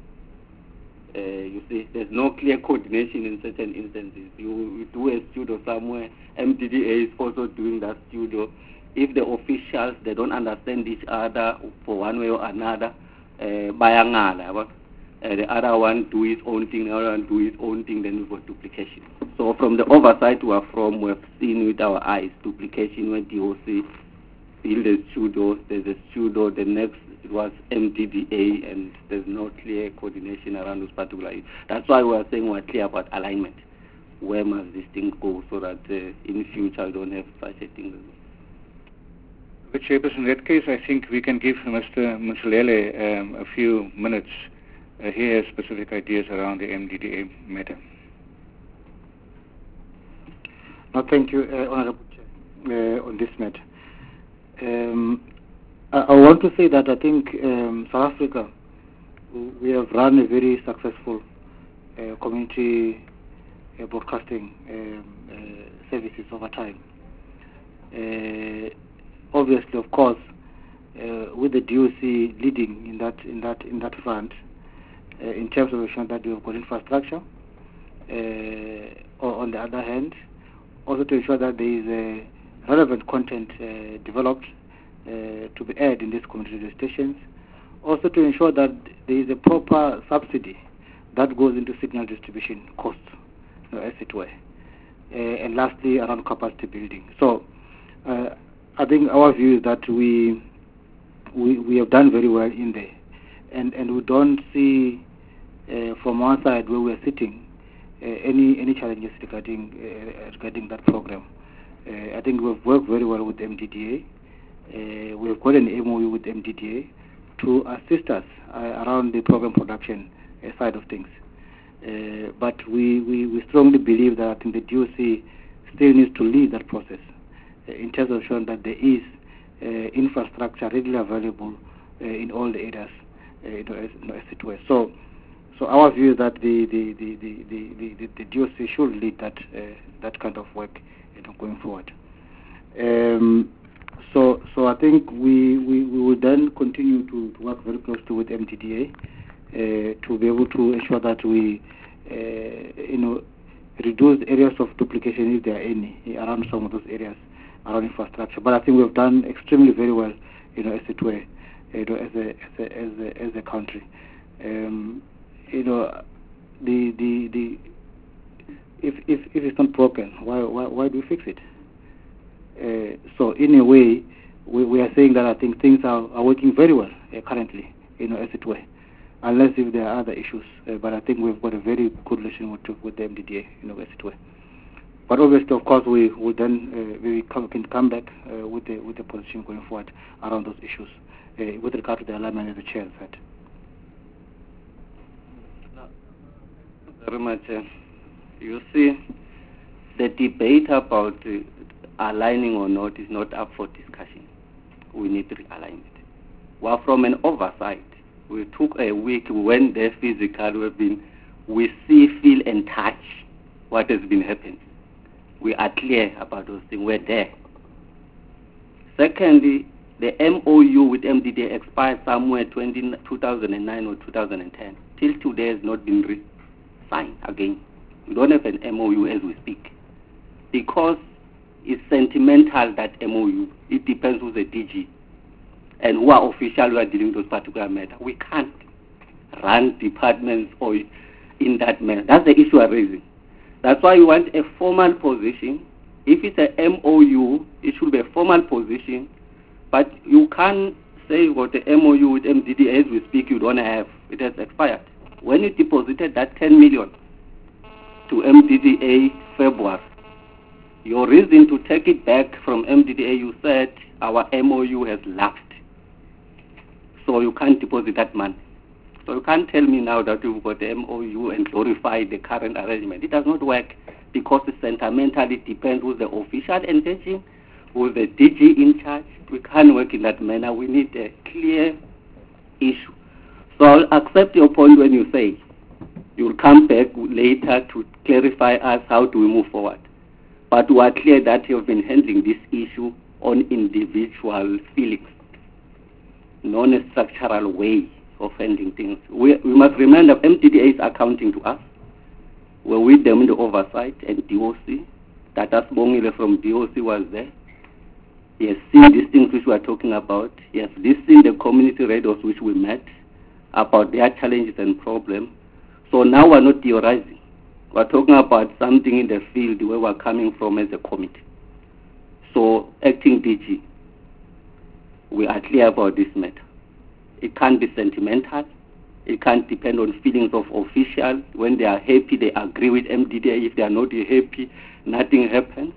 Uh, you see, there's no clear coordination in certain instances. You, you do a studio somewhere, M D D A is also doing that studio. If the officials, they don't understand each other for one way or another, uh, bayangala, uh, the other one do his own thing, the other one do his own thing, then we've got duplication. So from the oversight we are from, we've seen with our eyes duplication when D O C build a studio, there's a studio, the next it was M D D A, and there's no clear coordination around those particular issues. That's why we are saying we're clear about alignment. Where must this thing go so that uh, in future we don't have such a thing? But Chairperson, in that case, I think we can give Mister Motshilele um, a few minutes. Uh, he has specific ideas around the M D D A matter. No, thank you, uh, Honourable Chair, uh, on this matter. Um, I, I want to say that I think um, South Africa, we have run a very successful uh, community uh, broadcasting um, uh, services over time. Uh, obviously, of course, uh, with the D O C leading in that in that in that front, uh, in terms of ensuring that we have got infrastructure. Uh, or on the other hand, also to ensure that there is a relevant content uh, developed uh, to be aired in these community radio stations. Also to ensure that there is a proper subsidy that goes into signal distribution costs, you know, as it were. Uh, and lastly, around capacity building. So, uh, I think our view is that we we we have done very well in there, and and we don't see uh, from one side where we are sitting uh, any any challenges regarding uh, regarding that program. Uh, I think we've worked very well with M D D A. Uh, we've got an M O U with M D D A to assist us uh, around the program production uh, side of things. Uh, but we, we, we strongly believe that I think the D O C still needs to lead that process uh, in terms of showing that there is uh, infrastructure readily available uh, in all the areas, uh, you know, as, you know, as it were. So, so our view is that the the, the, the, the, the, the D O C should lead that uh, that kind of work, you know, going forward. Um, so so I think we, we, we will then continue to, to work very closely with M D D A uh, to be able to ensure that we uh, you know reduce areas of duplication if there are any around some of those areas around infrastructure. But I think we've done extremely very well, you know, as it were, you know, as a as a as a, as a country. Um, you know, the the the if if if it's not broken, why why why do we fix it? Uh, so in a way, we, we are saying that I think things are, are working very well uh, currently, you know, as it were, unless if there are other issues. Uh, but I think we've got a very good relation with with the M D D A, you know, as it were. But obviously, of course, we will then uh, we come, can come back uh, with the with the position going forward around those issues uh, with regard to the alignment as the chair said. Very much. Uh, you see, the debate about uh, aligning or not is not up for discussion. We need realignment. Well, from an oversight, we took a week, we went there physically, we've been, we see, feel, and touch what has been happening. We are clear about those things. We're there. Secondly, the M O U with M D D A expired somewhere two thousand nine or two thousand ten. Till today has not been re-signed again. We don't have an M O U as we speak. Because it's sentimental, that M O U. It depends who's the D G and who are officials who are dealing with those particular matters. We can't run departments or in that manner. That's the issue I'm raising. That's why we want a formal position. If it's an M O U, it should be a formal position. But you can't say what the M O U with M D D A as we speak you don't have. It has expired. When you deposited that ten million to M D D A February, your reason to take it back from M D D A, you said our M O U has lapsed. So you can't deposit that money. So you can't tell me now that you've got the M O U and glorify the current arrangement. It does not work because it sentimentally depends who's the official engaging, who's the D G in charge. We can't work in that manner. We need a clear issue. So I'll accept your point when you say you'll come back later to clarify us how do we move forward. But we are clear that you've been handling this issue on individual feelings, not a structural way of handling things. We, we must remember M D D A is accounting to us. We're with them in the oversight and D O C. Tata Sibongile from D O C was there. He has seen these things which we are talking about. He has listened to the community radios which we met about their challenges and problems. So now we're not theorizing. We're talking about something in the field where we're coming from as a committee. So, acting D G, we are clear about this matter. It can't be sentimental. It can't depend on feelings of officials. When they are happy, they agree with M D D A. If they are not happy, nothing happens.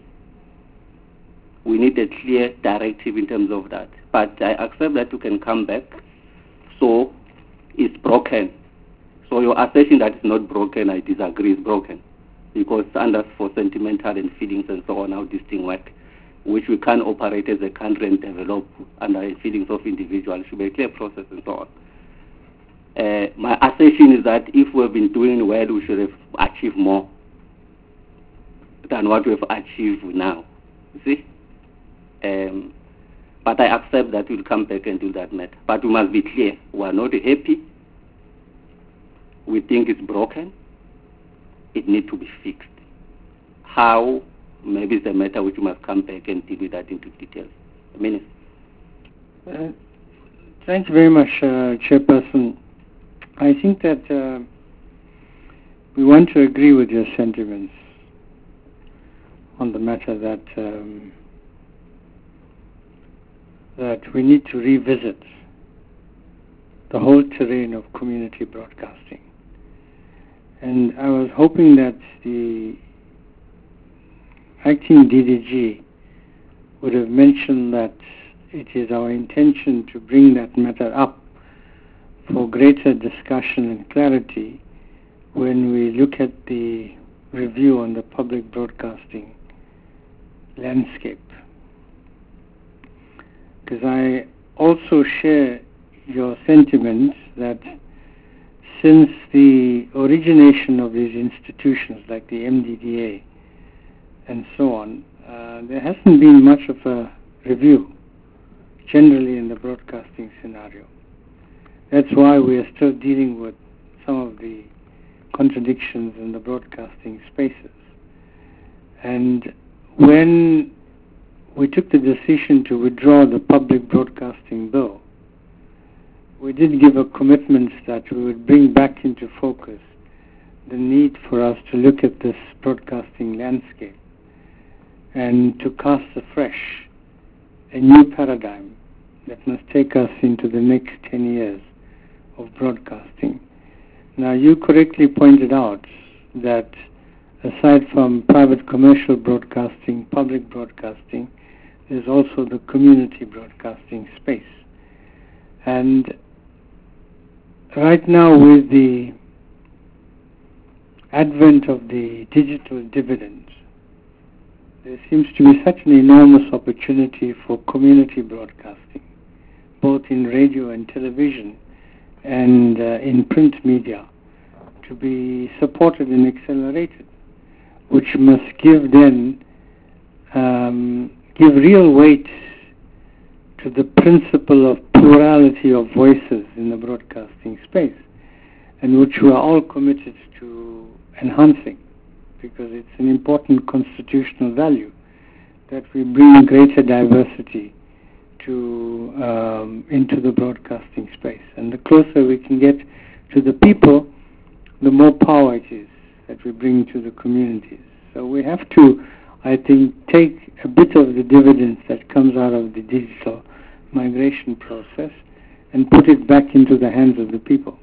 We need a clear directive in terms of that. But I accept that you can come back. So, it's broken. So your assertion that it's not broken, I disagree, it's broken. Because under for sentimental and feelings and so on, how this thing works, which we can't operate as a country and develop under feelings of individuals. It should be a clear process and so on. Uh, my assertion is that if we've been doing well, we should have achieved more than what we've achieved now. You see? Um, But I accept that we'll come back and do that matter. But we must be clear, we are not happy. We think it's broken. It needs to be fixed. How? Maybe it's a matter which we must come back and deal with that into details. Minister. Uh, thank you very much, uh, Chairperson. I think that uh, we want to agree with your sentiments on the matter that um, that we need to revisit the whole terrain of community broadcasting. And I was hoping that the acting D D G would have mentioned that it is our intention to bring that matter up for greater discussion and clarity when we look at the review on the public broadcasting landscape. Because I also share your sentiment that since the origination of these institutions like the M D D A and so on, uh, there hasn't been much of a review generally in the broadcasting scenario. That's why we are still dealing with some of the contradictions in the broadcasting spaces. And when we took the decision to withdraw the public broadcasting bill, we did give a commitment that we would bring back into focus the need for us to look at this broadcasting landscape and to cast afresh a new paradigm that must take us into the next ten years of broadcasting. Now, you correctly pointed out that aside from private commercial broadcasting, public broadcasting, there's also the community broadcasting space. And right now, with the advent of the digital dividend, there seems to be such an enormous opportunity for community broadcasting, both in radio and television and uh, in print media, to be supported and accelerated, which must give then, um, give real weight to the principle of plurality of voices in the broadcasting space, and which we are all committed to enhancing, because it's an important constitutional value that we bring greater diversity to um, into the broadcasting space. And the closer we can get to the people, the more power it is that we bring to the communities. So we have to, I think, take a bit of the dividends that comes out of the digital migration process and put it back into the hands of the people.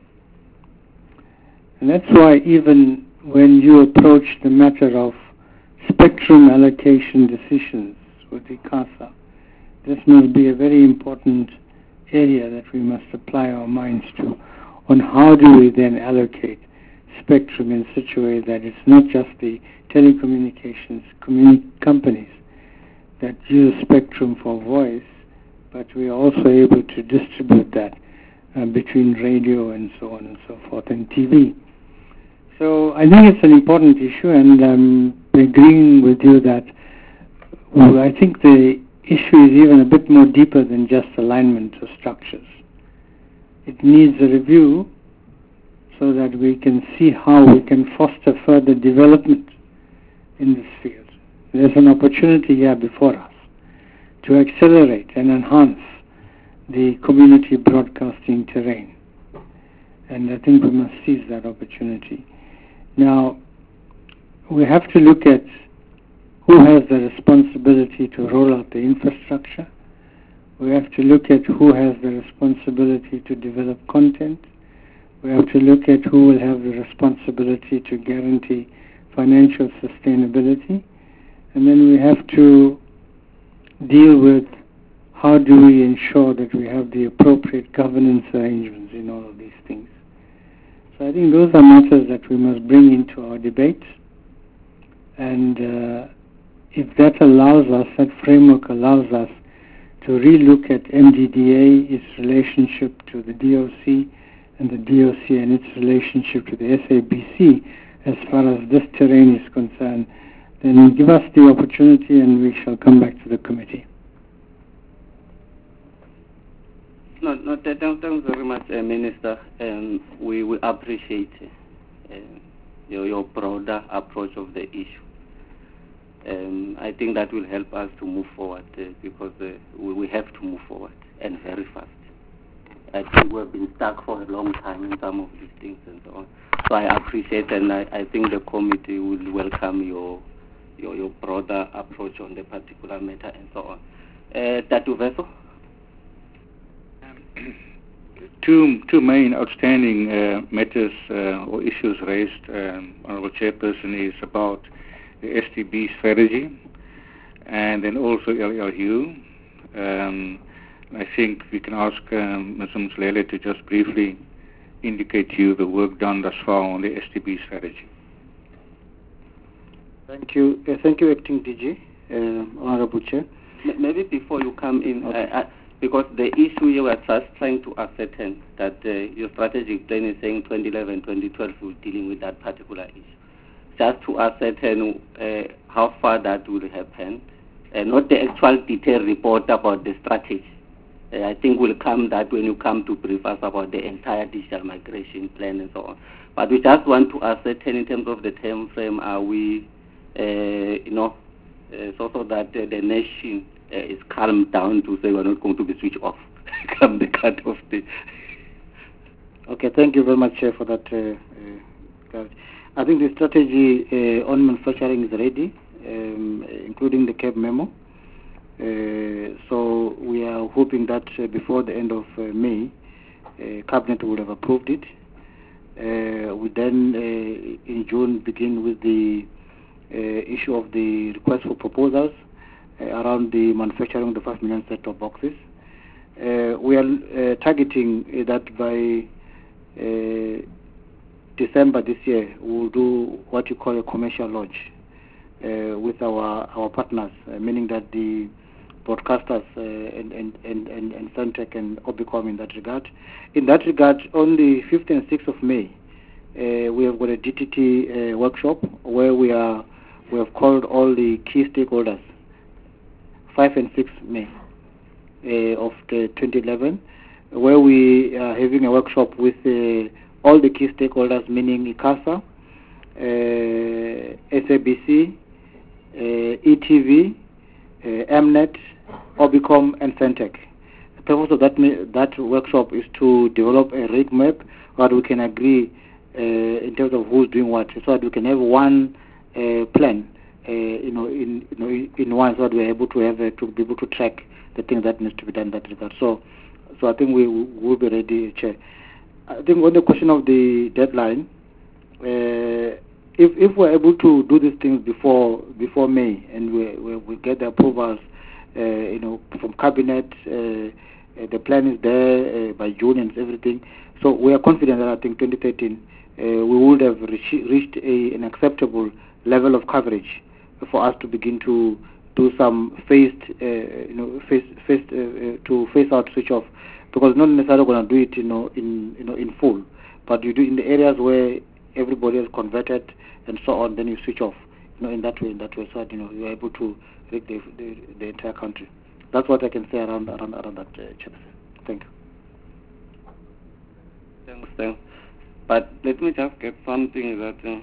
And that's why even when you approach the matter of spectrum allocation decisions with the ICASA, this must be a very important area that we must apply our minds to, on how do we then allocate spectrum in such a way that it's not just the telecommunications communi- companies that use spectrum for voice, but we are also able to distribute that uh, between radio and so on and so forth, and T V. So I think it's an important issue, and I'm agreeing with you that well, I think the issue is even a bit more deeper than just alignment of structures. It needs a review so that we can see how we can foster further development in this field. There's an opportunity here before us to accelerate and enhance the community broadcasting terrain. And I think we must seize that opportunity. Now, we have to look at who has the responsibility to roll out the infrastructure. We have to look at who has the responsibility to develop content. We have to look at who will have the responsibility to guarantee financial sustainability. And then we have to deal with how do we ensure that we have the appropriate governance arrangements in all of these things. So I think those are matters that we must bring into our debate. And uh, if that allows us, that framework allows us to relook at M D D A, its relationship to the D O C, and the D O C and its relationship to the S A B C, as far as this terrain is concerned, then give us the opportunity and we shall come back to the committee. No, no, th- th- thanks very much, uh, Minister. Um, we, we appreciate uh, your, your broader approach of the issue. Um, I think that will help us to move forward uh, because uh, we, we have to move forward and very fast. I think we've been stuck for a long time in some of these things and so on. So I appreciate and I, I think the committee will welcome your, your your broader approach on the particular matter and so on. Uh, Tatu Veso? Two, two main outstanding uh, matters uh, or issues raised, um, Honorable Chairperson, is about the S T B strategy and then also L L U. Um, I think we can ask um, Miz Mslele to just briefly indicate to you the work done thus far on the S T B strategy. Thank you. Uh, thank you, Acting D G, uh, Honorable Chair. Maybe before you come in, okay. uh, uh, because the issue you were just trying to ascertain that uh, your strategic plan is saying twenty eleven, twenty twelve, we're dealing with that particular issue. Just to ascertain uh, how far that will happen, uh, not the actual detailed report about the strategy. Uh, I think will come that when you come to brief us about the entire digital migration plan and so on. But we just want to ascertain in terms of the time frame, are we, uh, you know, uh, so, so that uh, the nation uh, is calmed down to say we're not going to be switched off come the cut off day. Okay, thank you very much, Chair, for that. Uh, uh, I think the strategy uh, on manufacturing is ready, um, including the C A B memo. Uh, so we are hoping that uh, before the end of uh, May, uh, Cabinet will have approved it. Uh, we then, uh, in June, begin with the uh, issue of the request for proposals uh, around the manufacturing of the five million set-top boxes. Uh, we are uh, targeting uh, that by uh, December this year, we will do what you call a commercial launch uh, with our, our partners, uh, meaning that the broadcasters uh, and, and, and, and, and Centec and Obicom in that regard. In that regard, on the fifth and sixth of May, uh, we have got a D T T uh, workshop where we are we have called all the key stakeholders, five and six May uh, of the twenty eleven, where we are having a workshop with uh, all the key stakeholders, meaning ICASA, uh, S A B C, uh, E T V, uh, Mnet, Obicom, and Centec. The purpose of that that workshop is to develop a rig map where we can agree uh, in terms of who's doing what, so that we can have one uh, plan, uh, you know, in you know in one, so that we're able to have uh, to be able to track the things that needs to be done in that regard. So, so I think we will be ready, Chair. I think on the question of the deadline, uh, if if we're able to do these things before before May and we we, we get the approvals, uh, you know, from Cabinet, uh, uh, the plan is there uh, by June and everything. So we are confident that I think twenty thirteen uh, we would have reach, reached a, an acceptable level of coverage for us to begin to do some phased, uh, you know, phased, phased, uh, uh, to phase out switch off. Because not necessarily going to do it, you know, in you know in full, but you do in the areas where everybody has converted and so on. Then you switch off, you know, in that way, in that way, so that you know you're able to reach the, the the entire country. That's what I can say around around around that, uh, chapter. Thank you. Thanks, thanks. But let me just get something that. Uh,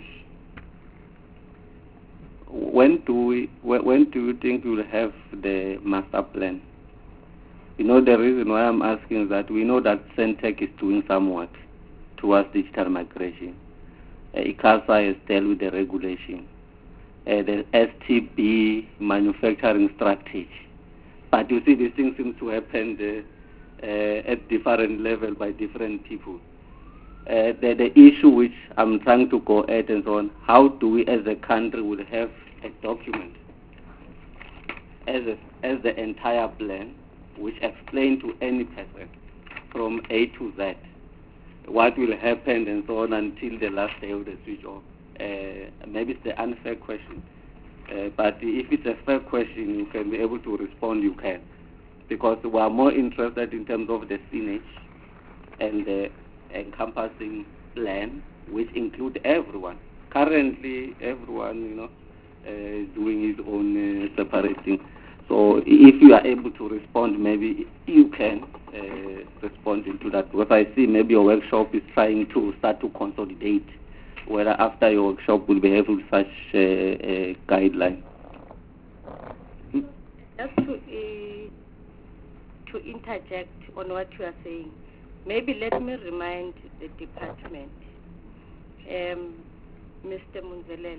when do we? When, when do you think we will have the master plan? You know, the reason why I'm asking is that we know that Centec is doing somewhat towards digital migration. Uh, ICASA has dealt with the regulation. Uh, the S T B manufacturing strategy. But you see, these things seem to happen uh, uh, at different levels by different people. Uh, the, the issue which I'm trying to go at and so on, how do we as a country will have a document as, a, as the entire plan which explain to any person from A to Z what will happen and so on until the last day of the switch off. Uh, maybe it's the unfair question, uh, but if it's a fair question, you can be able to respond, you can. Because we are more interested in terms of the signage and the encompassing plan, which include everyone. Currently, everyone, you know, uh, is doing his own uh, separate thing. So if you are able to respond, maybe you can uh, respond into that. Because I see maybe your workshop is trying to start to consolidate, whether after your workshop will be able to such a, a guideline. Just to, uh, to interject on what you are saying, maybe let me remind the department, um, Mister Munzelele,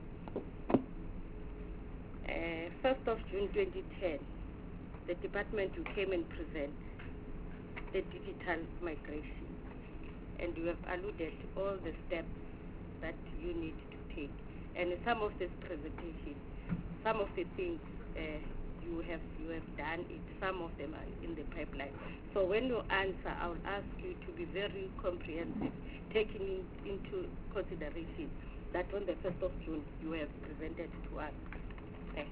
uh, first of June twenty ten, the department you came and present the digital migration, and you have alluded all the steps that you need to take. And in some of this presentation, some of the things uh, you have you have done it, some of them are in the pipeline. So when you answer, I will ask you to be very comprehensive, taking in, into consideration that on the first of June you have presented to us. Thanks.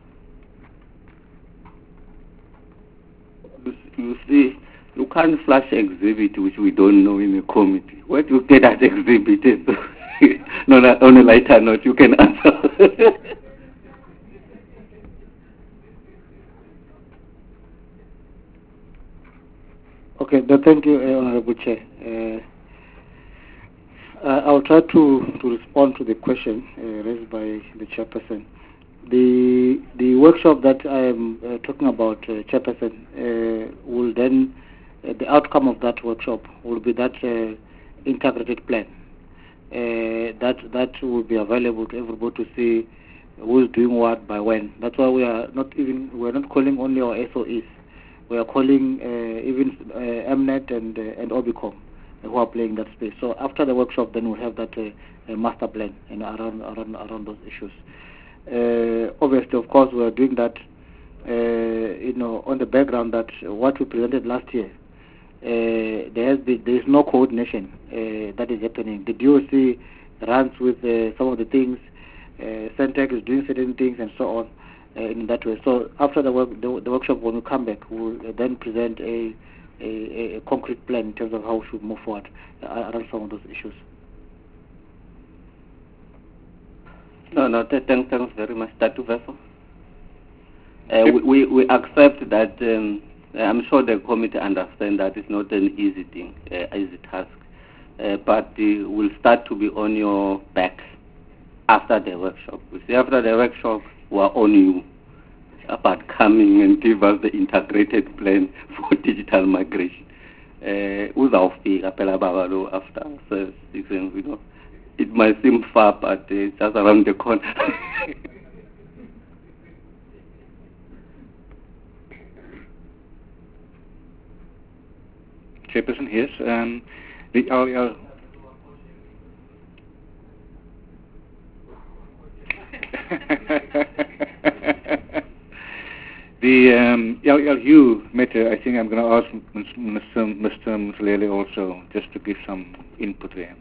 You see, you can't flash exhibit which we don't know in a committee. Where do you get that exhibit? No, no, on a lighter note, you can answer. Okay, thank you, uh, Honorable Chair. Uh, I'll try to, to respond to the question uh, raised by the chairperson. The the workshop that I am uh, talking about, uh, chairperson, uh, will then uh, the outcome of that workshop will be that uh, integrated plan uh, that that will be available to everybody to see who is doing what by when. That's why we are not even we are not calling only our S O Es. We are calling uh, even uh, Mnet and uh, and Obicom uh, who are playing that space. So after the workshop, then we'll have that uh, master plan you know, around around around those issues. Uh, obviously, of course, we are doing that, uh, you know, on the background that what we presented last year, uh, there has been, there is no coordination uh, that is happening. The D O C runs with uh, some of the things, uh, Centec is doing certain things, and so on uh, in that way. So after the work, the, the workshop, when we come back, we will uh, then present a, a a concrete plan in terms of how we should move forward uh, around some of those issues. No, no, th thanks, thanks very much, Tatu Vessel. Uh, we, we, we accept that, um, I'm sure the committee understands that it's not an easy thing, uh, easy task, uh, but uh, we'll start to be on your back after the workshop. We see after the workshop, we're on you about coming and give us the integrated plan for digital migration. Uzawufika phela baba lo after service, you know. It might seem far, but uh, it's just around the corner. Chairperson, yes. Um, the L L the um, L L U matter, I think I'm going to ask Mister Mister Mzilele also, just to give some input there.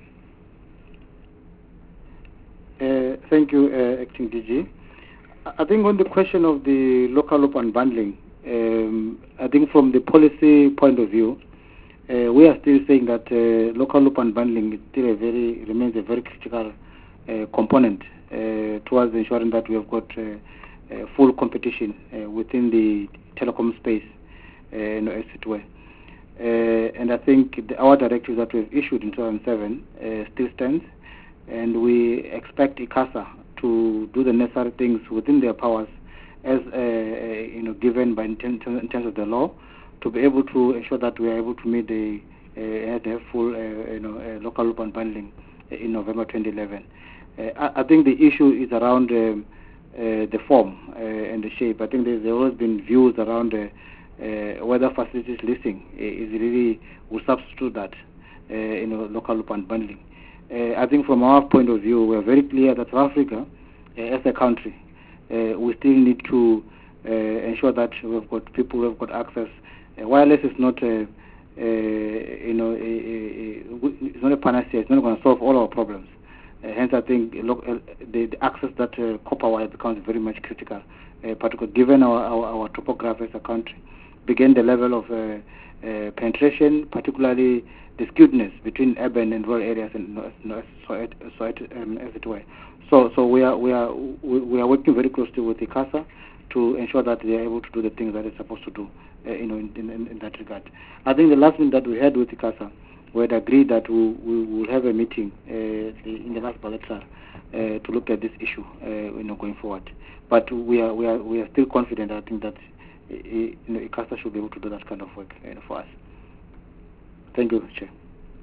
Uh, thank you, uh, Acting D G. I think on the question of the local loop unbundling, um, I think from the policy point of view, uh, we are still saying that uh, local loop unbundling is still a very remains a very critical uh, component uh, towards ensuring that we have got uh, uh, full competition uh, within the telecom space, uh, you know, as it were. Uh, and I think the, our directives that we've issued in two thousand seven uh, still stands. And we expect ICASA to do the necessary things within their powers, as uh, you know, given by in terms, in terms of the law, to be able to ensure that we are able to meet the uh, the full uh, you know uh, local loop unbundling in November twenty eleven. Uh, I, I think the issue is around um, uh, the form uh, and the shape. I think there's always been views around uh, uh, whether facilities listing is really will substitute that uh, you know local loop unbundling. Uh, I think from our point of view, we are very clear that South Africa, uh, as a country, uh, we still need to uh, ensure that we've got people who have got access. Uh, wireless is not, a, a, you know, a, a, it's not a panacea. It's not going to solve all our problems. Uh, hence, I think look, uh, the, the access that uh, copper wire becomes very much critical, uh, particularly given our, our, our topography as a country, begin the level of uh, uh, penetration, particularly the skewedness between urban and rural areas, and so, it, so it, um, as it were. So, so we are we are we are working very closely with ICASA to ensure that they are able to do the things that they're supposed to do, uh, you know, in, in, in that regard. I think the last meeting that we had with ICASA, we had agreed that we we will have a meeting uh, in the last bilateral uh, to look at this issue, uh, you know, going forward. But we are we are we are still confident. I think that uh, you know, ICASA should be able to do that kind of work, you know, for us. Thank you, Chair.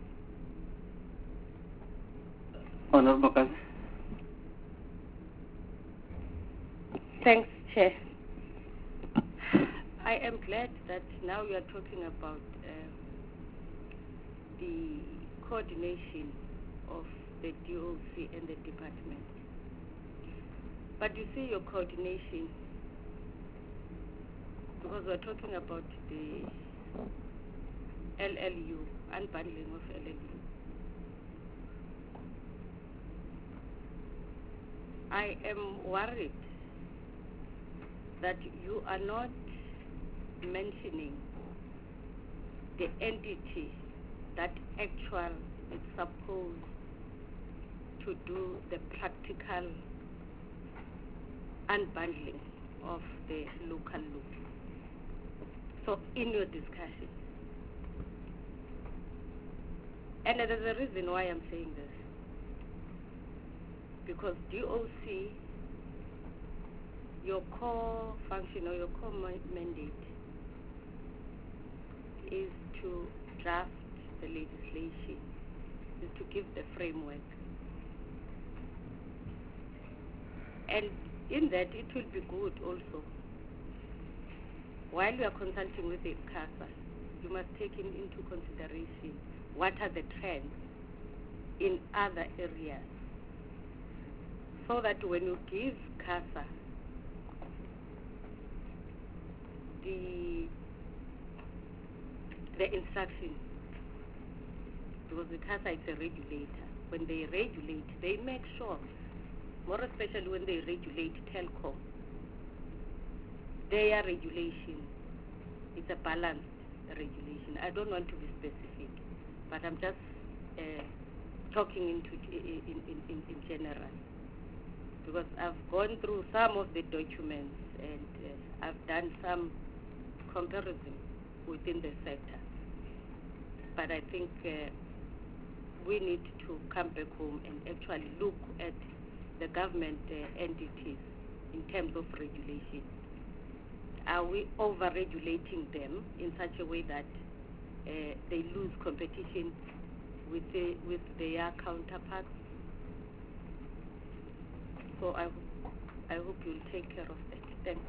Honorable Kazi. Thanks, Chair. I am glad that now we are talking about uh, the coordination of the D O C and the department. But you see your coordination, because we're talking about the L L U, unbundling of L L U. I am worried that you are not mentioning the entity that actually is supposed to do the practical unbundling of the local law. So in your discussion, and there's a reason why I'm saying this, because D O C, your core function or your core mandate is to draft the legislation, is to give the framework. And in that, it will be good also, while you are consulting with the ICASA, you must take in, into consideration what are the trends in other areas, so that when you give CASA the the instruction, because the CASA is a regulator, when they regulate, they make sure, more especially when they regulate telecom, their regulation is a balanced regulation. I don't want to be specific, but I'm just uh, talking into in, in, in, in general, because I've gone through some of the documents and uh, I've done some comparison within the sector. But I think uh, we need to come back home and actually look at the government uh, entities in terms of regulation. Are we over-regulating them in such a way that uh, they lose competition with the, with their counterparts? So I, I hope you'll take care of that. Thanks.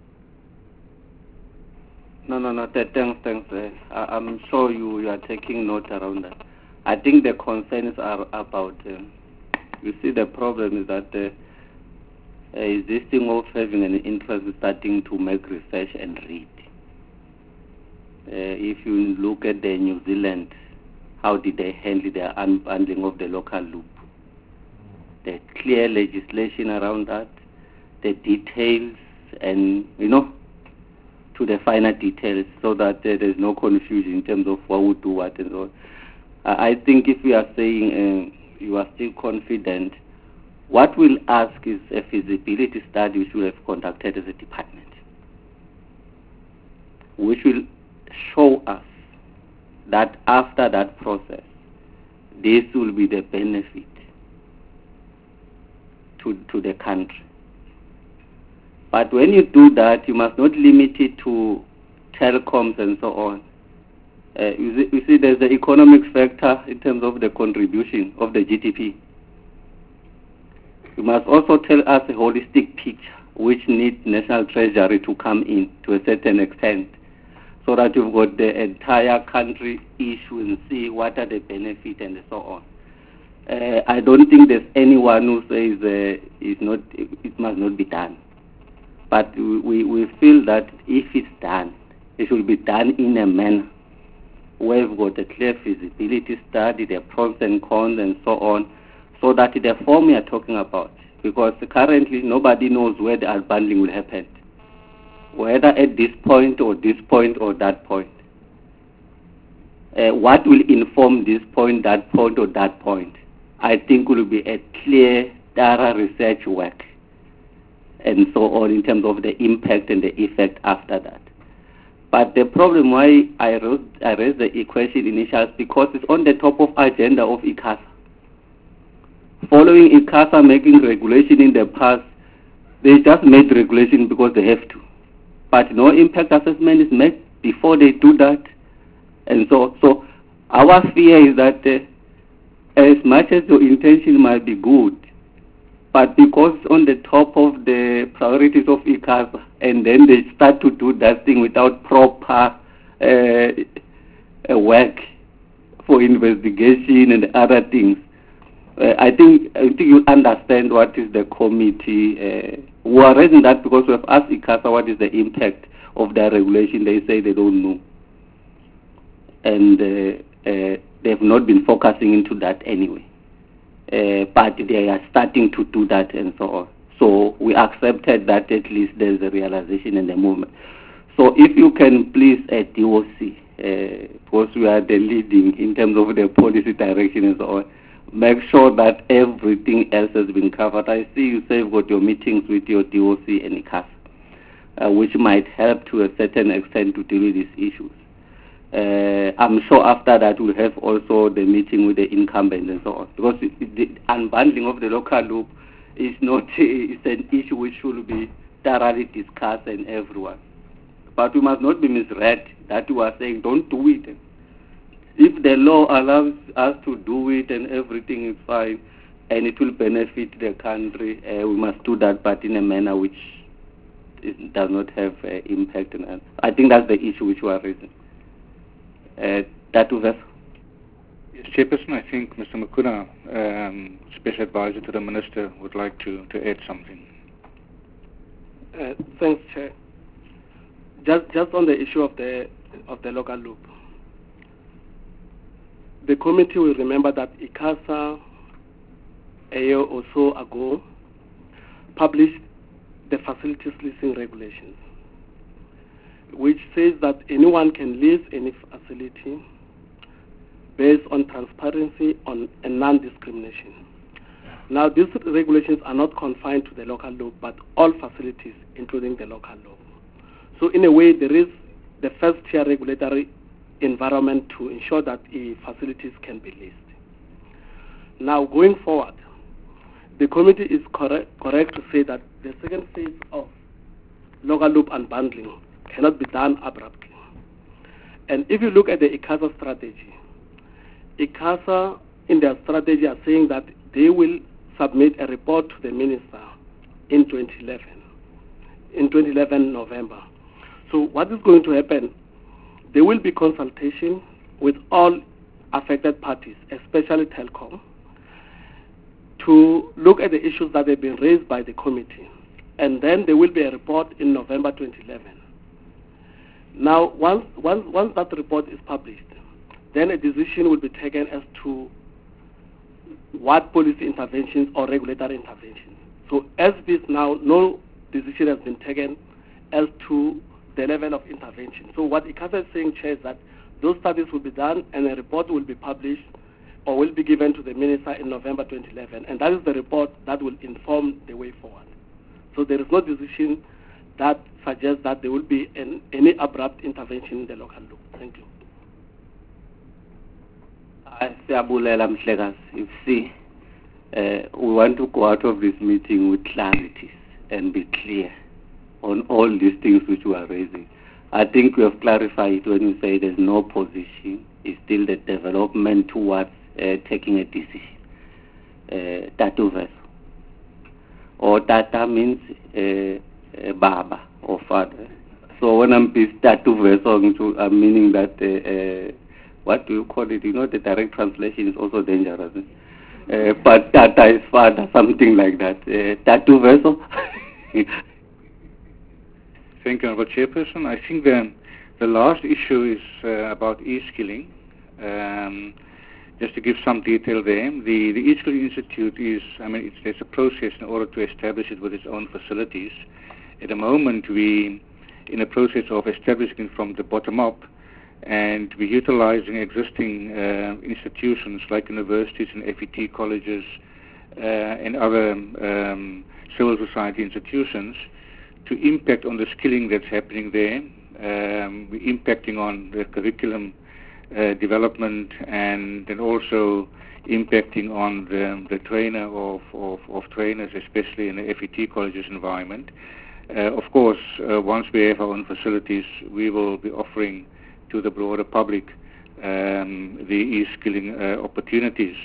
No, no, no. Th- thanks, thanks. Uh, I- I'm sure you, you are taking note around that. I think the concerns are about. Uh, you see, the problem is that uh, uh, is this thing of having an interest in starting to make research and read. Uh, if you look at the New Zealand, how did they handle the unbundling of the local loop? The clear legislation around that, the details, and you know, to the finer details, so that uh, there's no confusion in terms of what would do what and so on. Uh, I think if we are saying uh, you are still confident, what we'll ask is a feasibility study which we have conducted as a department, which will show us that after that process, this will be the benefit to, to the country. But when you do that, you must not limit it to telecoms and so on. Uh, you, see, you see, there's the economic factor in terms of the contribution of the G D P. You must also tell us a holistic picture, which needs National Treasury to come in to a certain extent, so that you've got the entire country issue and see what are the benefits and so on. Uh, I don't think there's anyone who says uh, it's not, it must not be done. But we, we feel that if it's done, it should be done in a manner where we've got a clear feasibility study, the pros and cons and so on, so that the form we are talking about, because currently nobody knows where the unbundling will happen, whether at this point or this point or that point. Uh, what will inform this point, that point or that point, I think will be a clear, thorough research work. and so on in terms of the impact and the effect after that. But the problem why I raised, I raised the question initially is because it's on the top of agenda of ICASA. Following ICASA making regulation in the past, they just made regulation because they have to. But no impact assessment is made before they do that. And so, so our fear is that uh, as much as your intention might be good, but because it's on the top of the priorities of ICASA, and then they start to do that thing without proper uh, work for investigation and other things. Uh, I think I think you understand what is the committee. Uh, we are raising that because we have asked ICASA what is the impact of their regulation. They say they don't know, and uh, uh, they have not been focusing into that anyway. Uh, but they are starting to do that and so on. So we accepted that at least there's a realization in the movement. So if you can please at D O C, uh, because we are the leading in terms of the policy direction and so on, make sure that everything else has been covered. I see you say you've got your meetings with your D O C and ICASA, uh, which might help to a certain extent to deal with these issues. Uh, I'm sure after that we'll have also the meeting with the incumbents and so on, because it, it, the unbundling of the local loop is not it's an issue which should be thoroughly discussed and everyone. But we must not be misread that we are saying don't do it. If the law allows us to do it and everything is fine and it will benefit the country, uh, we must do that, but in a manner which is, does not have uh, impact on us. I think that's the issue which we are raising. Uh, Datu Wessel. Yes, Chairperson, I think Mister Mukuna, um, Special Advisor to the Minister, would like to, to add something. Uh, thanks, Chair. Just just on the issue of the of the local loop, the committee will remember that ICASA a year or so ago published the facilities leasing regulations, which says that anyone can lease any facility based on transparency on, and non-discrimination. Now, these regulations are not confined to the local loop, but all facilities, including the local loop. So, in a way, there is the first-tier regulatory environment to ensure that uh, facilities can be leased. Now, going forward, the committee is correct, correct to say that the second phase of local loop unbundling cannot be done abruptly. And if you look at the ICASA strategy, ICASA in their strategy are saying that they will submit a report to the minister in twenty eleven, in twenty eleven November. So what is going to happen? There will be consultation with all affected parties, especially Telkom, to look at the issues that have been raised by the committee. And then there will be a report in November twenty eleven. Now, once, once, once that report is published, then a decision will be taken as to what policy interventions or regulatory interventions. So as this now, no decision has been taken as to the level of intervention. So what ICASA is saying, Chair, is that those studies will be done and a report will be published or will be given to the minister in November twenty eleven. And that is the report that will inform the way forward. So there is no decision that suggests that there will be an, any abrupt intervention in the local loop. Thank you. You see, uh, we want to go out of this meeting with clarity and be clear on all these things which we are raising. I think we have clarified when you say there's no position, it's still the development towards uh, taking a decision. Uh, Tatu Wessel. Or Tata means uh, uh, Baba or father. So when I'm Tatu Wessel, I'm meaning that, uh, uh, what do you call it? You know, the direct translation is also dangerous. Uh, but Tata is father, something like that. Uh, Tatu Wessel. Thank you, Honourable Chairperson. I think the, the last issue is uh, about e-skilling. Um, just to give some detail there, the, the e-skilling institute is, I mean, it's, there's a process in order to establish it with its own facilities. At the moment, we in a process of establishing it from the bottom up, and we're utilizing existing uh, institutions like universities and F E T colleges uh, and other um, civil society institutions to impact on the skilling that's happening there. Um, we're impacting on the curriculum uh, development and then also impacting on the, the trainer of, of, of trainers, especially in the F E T colleges environment. Uh, of course, uh, once we have our own facilities, we will be offering to the broader public um, the e-skilling uh, opportunities.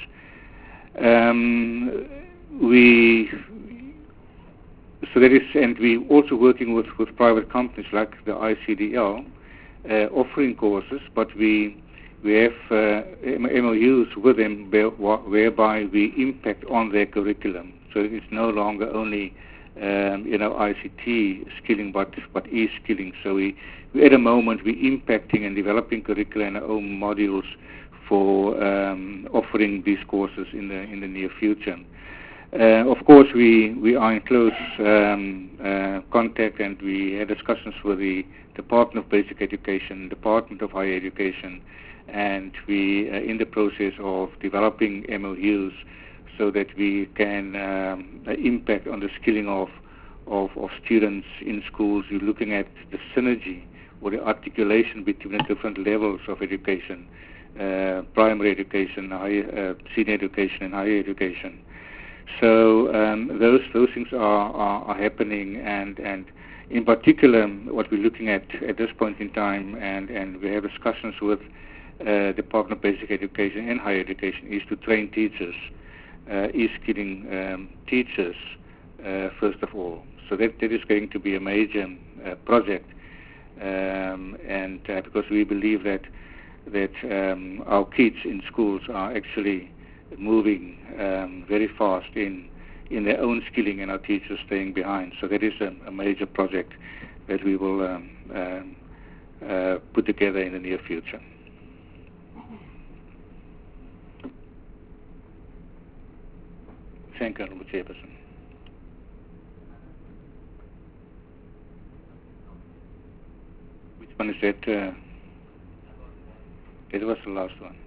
Um, we so that is, and we also working with, with private companies like the I C D L, uh, offering courses, but we we have uh, M O Us with them whereby we impact on their curriculum. So it's no longer only um, you know I C T skilling, but but e-skilling. So we, we at the moment we're impacting and developing curricula and our own modules for um, offering these courses in the in the near future. Uh, of course, we, we are in close um, uh, contact, and we had discussions with the Department of Basic Education, Department of Higher Education, and we are in the process of developing M O Us so that we can um, impact on the skilling of, of, of students in schools. We're looking at the synergy or the articulation between the different levels of education, uh, primary education, higher, uh, senior education, and higher education. So um, those those things are, are, are happening, and, and in particular what we're looking at at this point in time, and, and we have discussions with uh, Department of Basic Education and Higher Education, is to train teachers, uh, e-skilling um, teachers uh, first of all. So that, that is going to be a major uh, project, um, and uh, because we believe that that um, our kids in schools are actually moving um, very fast in in their own skilling, and our teachers staying behind. So that is a, a major project that we will um, um, uh, put together in the near future. Thank you, Honourable Chairperson. Which one is that? Uh, it was the last one.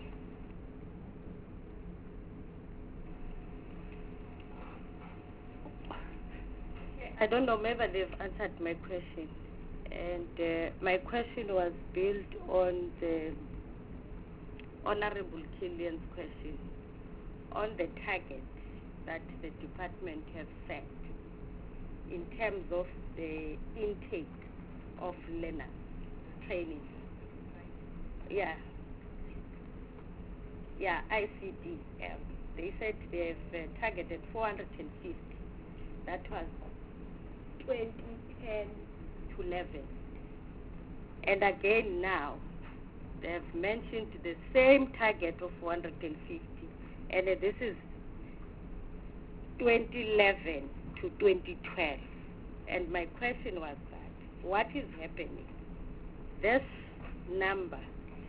I don't know, maybe they've answered my question. And uh, my question was built on the Honorable Killian's question on the target that the department has set in terms of the intake of learners, training. Yeah. Yeah, I C D L. They said they've uh, targeted four hundred fifty. That was twenty ten to eleven. And again now, they have mentioned the same target of four hundred fifty. And uh, this is twenty eleven to twenty twelve. And my question was that, what is happening? This number,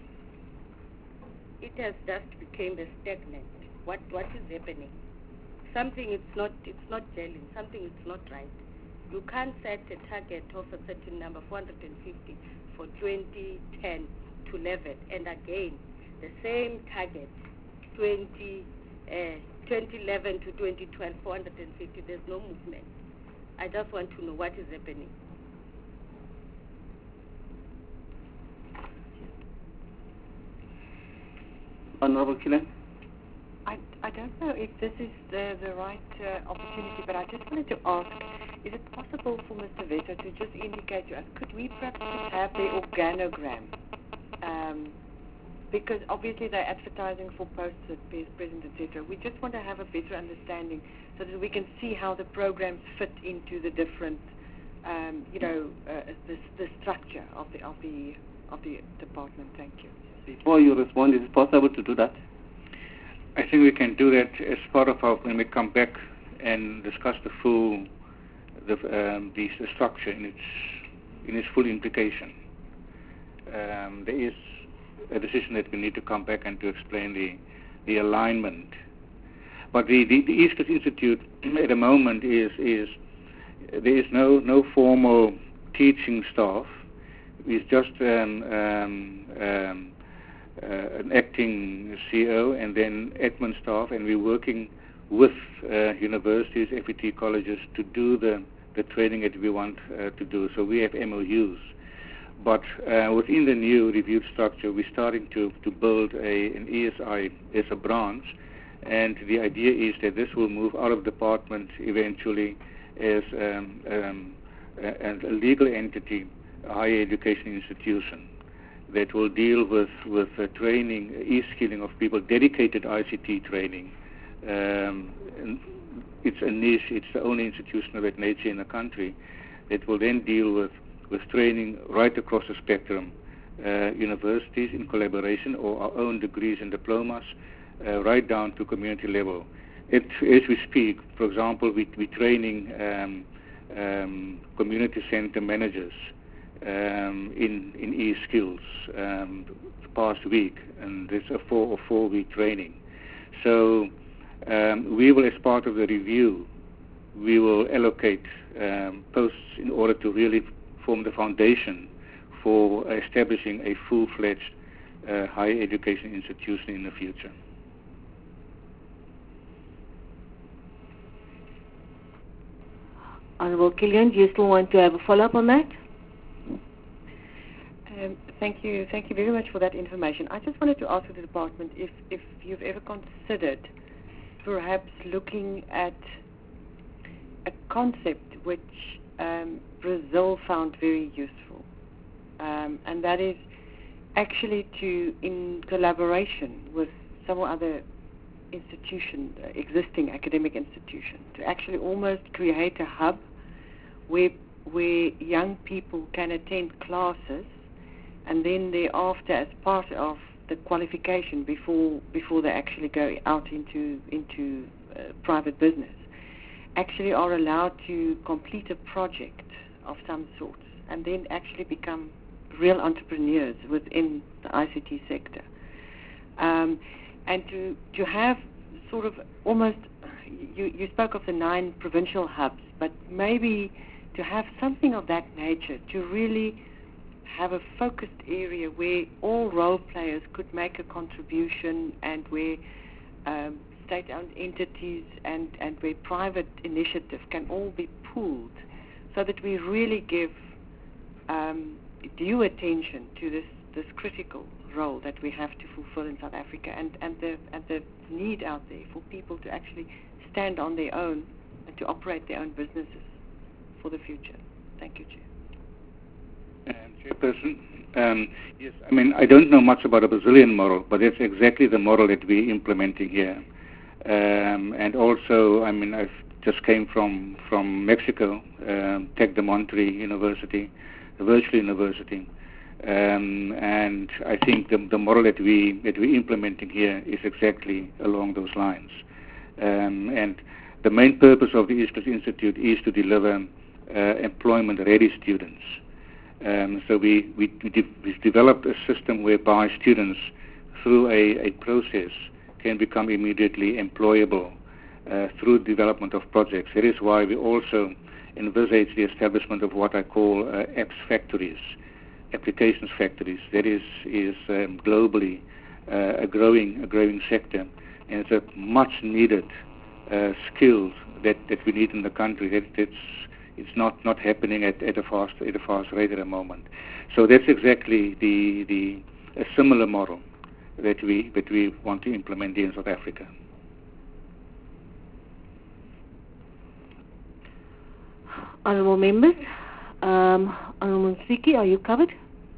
it has just become a stagnant. What what is happening? Something it's not it's not gelling. Something is not right. You can't set a target of a certain number, four hundred fifty, for twenty ten to eleven, and again the same target, twenty eleven to twenty twelve, four hundred fifty. There's no movement. I just want to know what is happening. Honourable Killian? I, I don't know if this is the, the right uh, opportunity, but I just wanted to ask, is it possible for Mister Veto to just indicate to us, could we perhaps just have the organogram? Um, because obviously they're advertising for posts at present, et cetera. We just want to have a better understanding so that we can see how the programs fit into the different, um, you know, uh, the, the structure of the of the of the department. Thank you. Before you respond, is it possible to do that? I think we can do that as part of our, when we come back and discuss the full, the, um, the, the structure in its, in its full implication. Um, there is a decision that we need to come back and to explain the, the alignment. But the, the, the East Coast Institute at the moment is, is there is no, no formal teaching staff. It's just um, um, um, Uh, an acting C E O and then admin staff, and we're working with uh, universities, F E T colleges, to do the, the training that we want uh, to do. So we have M O Us. But uh, within the new reviewed structure, we're starting to, to build a, an E S I as a branch. And the idea is that this will move out of department eventually as um, um, a, a legal entity, a higher education institution that will deal with, with uh, training, e-skilling of people, dedicated I C T training. Um, and it's a niche, it's the only institution of that nature in the country that will then deal with, with training right across the spectrum, uh, universities in collaboration or our own degrees and diplomas, uh, right down to community level. It, as we speak, for example, we, we're training um, um, community center managers um, in, in e-skills um, the past week, and it's a four or four week training. So um, we will, as part of the review, we will allocate um, posts in order to really form the foundation for establishing a full-fledged uh, higher education institution in the future. Honourable Killian, do you still want to have a follow-up on that? Um, thank you. Thank you very much for that information. I just wanted to ask the department if, if you've ever considered perhaps looking at a concept which um, Brazil found very useful, um, and that is actually to, in collaboration with some other institution, uh, existing academic institution, to actually almost create a hub where where young people can attend classes, and then thereafter, as part of the qualification before before they actually go out into into uh, private business, actually are allowed to complete a project of some sort, and then actually become real entrepreneurs within the I C T sector. Um, and to to have sort of almost, you, you spoke of the nine provincial hubs, but maybe to have something of that nature, to really have a focused area where all role players could make a contribution, and where um, state-owned entities and, and where private initiative can all be pooled, so that we really give um, due attention to this, this critical role that we have to fulfill in South Africa, and, and, the, and the need out there for people to actually stand on their own and to operate their own businesses for the future. Thank you, Chair. And Chairperson, um, yes, I mean, I don't know much about a Brazilian model, but that's exactly the model that we're implementing here. Um, and also, I mean, I just came from, from Mexico, um, Tec de Monterrey University, a virtual university. Um, and I think the, the model that, we, that we're implementing here is exactly along those lines. Um, and the main purpose of the E-Skills Institute is to deliver uh, employment-ready students. Um, so we, we, we de we've developed a system whereby students, through a, a process, can become immediately employable uh, through development of projects. That is why we also envisage the establishment of what I call uh, apps factories, applications factories. That is, is um, globally uh, a growing a growing sector, and it's a much needed uh, skill that, that we need in the country. That it's it's not, not happening at, at a fast at a fast rate at the moment. So that's exactly the the a similar model that we that we want to implement here in South Africa. Honourable members, um, Honourable Nsiki, are you covered?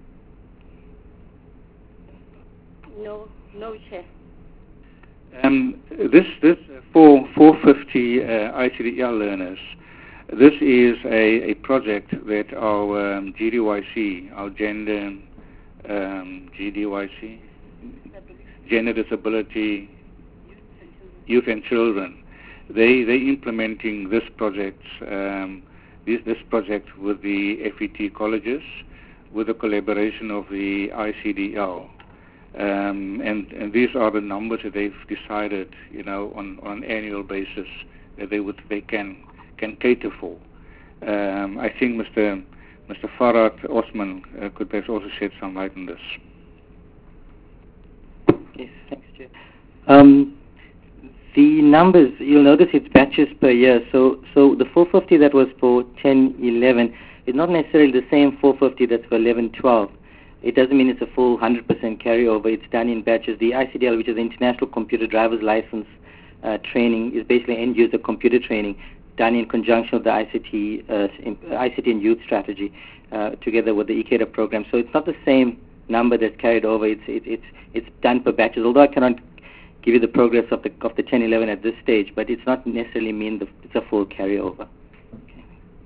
No, no, Chair. Um, this this for four hundred fifty uh, I C D L learners, this is a, a project that our um, G D Y C, our gender um, G D Y C, Gender Disability Youth and Children, they they implementing this project um, this this project with the F E T colleges, with the collaboration of the I C D L. Um, and, and these are the numbers that they've decided, you know, on, on an annual basis that they would they can can cater for. Um, I think Mister Mister Farad Osman uh, could perhaps also shed some light on this. Yes, thanks, Chair. Um, The numbers, you'll notice it's batches per year. So so the four fifty that was for ten eleven is not necessarily the same four fifty that's for eleven twelve. It doesn't mean it's a full one hundred percent carryover. It's done in batches. The I C D L, which is the International Computer Driver's License uh, Training, is basically end-user computer training done in conjunction with the I C T, uh, I C T and Youth Strategy uh, together with the E K D A program. So it's not the same number that's carried over. It's it, it's it's done per batches. Although I cannot give you the progress of the of the ten eleven at this stage, but it's not necessarily mean the, it's a full carryover. Okay.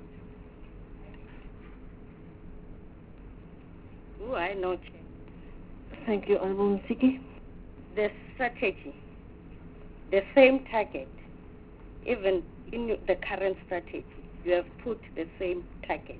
Oh, I know. Thank you, Honorable Msiki. The strategy, the same target, even in the current strategy, you have put the same target.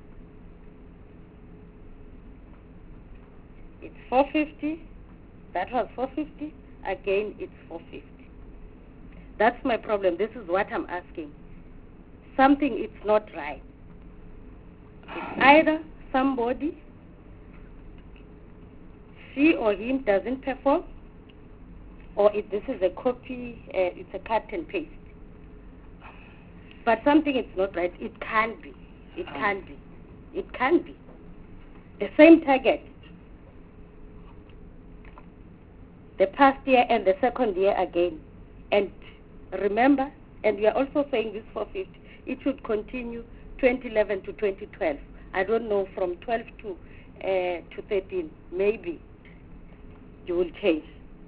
It's four fifty. That was four fifty. Again, it's four fifty. That's my problem. This is what I'm asking. Something is not right. It's either somebody, she or him doesn't perform, or if this is a copy, uh, it's a cut and paste. But something is not right. It can be. It can be. It can be. The same target. The past year and the second year again. And remember, and we are also saying this four fifty, it should continue twenty eleven to twenty twelve. I don't know, from twelve to uh, to thirteen, maybe you will change.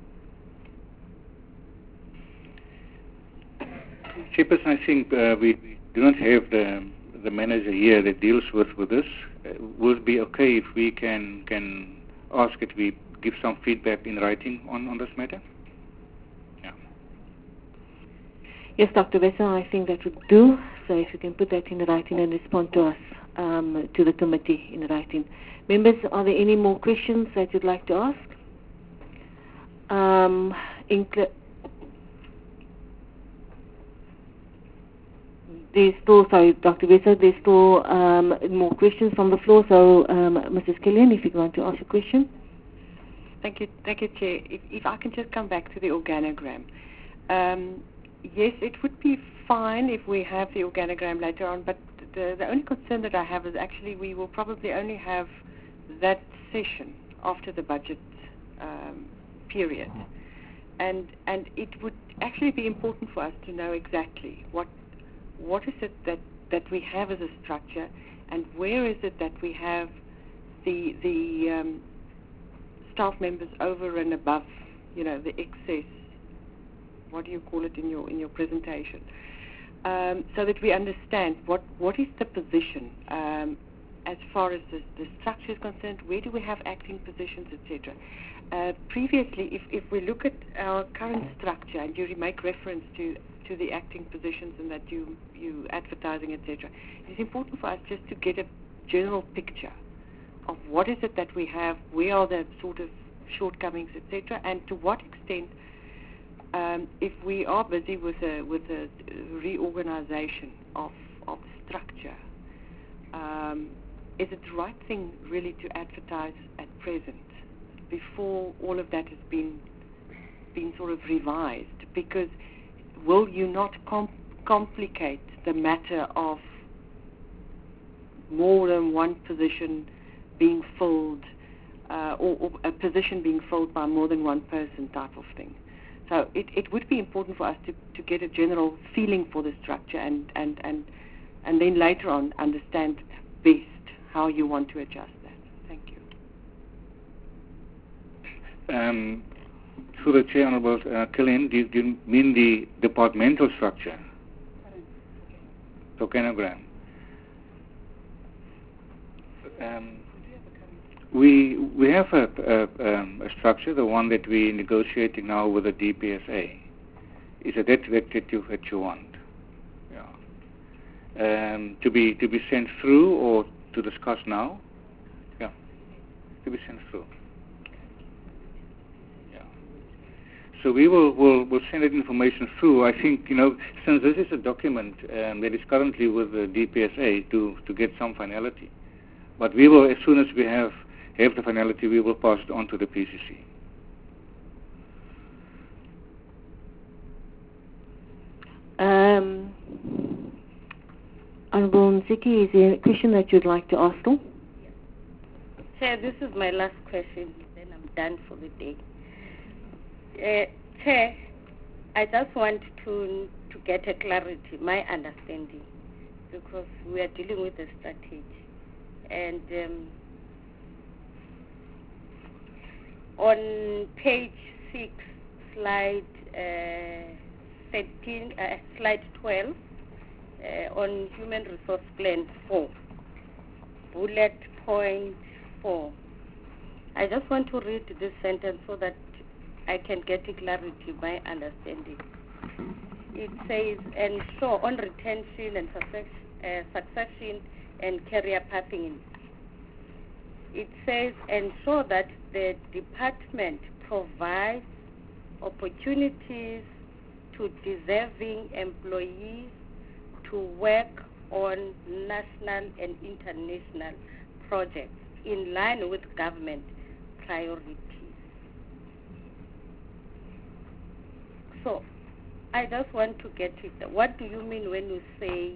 Chairperson, I think uh, we do not have the the manager here that deals with, with this. Uh, will it be okay if we can can ask it, we give some feedback in writing on, on this matter? Yeah. Yes, Doctor Besson, I think that would do. So if you can put that in writing and respond to us, um, to the committee in writing. Members, are there any more questions that you'd like to ask? Um, incl- There's still, sorry, Doctor Besson, there's still um, more questions from the floor. So, um, Missus Killian, if you want to ask a question. Thank you, thank you, Chair. If, if I can just come back to the organogram. Um, yes, it would be fine if we have the organogram later on, but the, the only concern that I have is actually we will probably only have that session after the budget um, period. And and it would actually be important for us to know exactly what what is it that, that we have as a structure, and where is it that we have the the um, staff members over and above, you know, the excess. What do you call it in your in your presentation? Um, so that we understand what, what is the position um, as far as the, the structure is concerned. Where do we have acting positions, et cetera. Uh, previously, if, if we look at our current structure, and you make reference to, to the acting positions and that you you advertising, et cetera, it's important for us just to get a general picture of what is it that we have, where are the sort of shortcomings, et cetera, and to what extent, um, if we are busy with a with a reorganization of of structure, um, is it the right thing really to advertise at present before all of that has been been sort of revised? Because will you not com- complicate the matter of more than one position being filled, uh, or, or a position being filled by more than one person type of thing? So it, it would be important for us to, to get a general feeling for the structure and, and, and, and then later on understand best how you want to adjust that. Thank you. Um, through the Chair, Honourable uh, Killian, do you, do you mean the departmental structure? Organogram. Um, we we have a, a, um, a structure, the one that we're negotiating now with the D P S A. Is it that that you that you want? Yeah. Um, to be to be sent through or to discuss now? Yeah. To be sent through. Yeah. So we will will will send that information through. I think, you know, since this is a document um, that is currently with the D P S A to to get some finality. But we will, as soon as we have, have the finality, we will pass it on to the P C C. Um, Honorable Nziki, is there a question that you'd like to ask them? Chair, this is my last question, then I'm done for the day. Uh, Chair, I just want to to get a clarity, my understanding, because we are dealing with a strategy. And um, on page six, slide uh, thirteen, uh, slide twelve, uh, on human resource plan four, bullet point four. I just want to read this sentence so that I can get a clarity, my understanding. It says, ensure on retention and success, uh, succession and career pathing. It says, ensure that the department provides opportunities to deserving employees to work on national and international projects in line with government priorities. So, I just want to get it. What do you mean when you say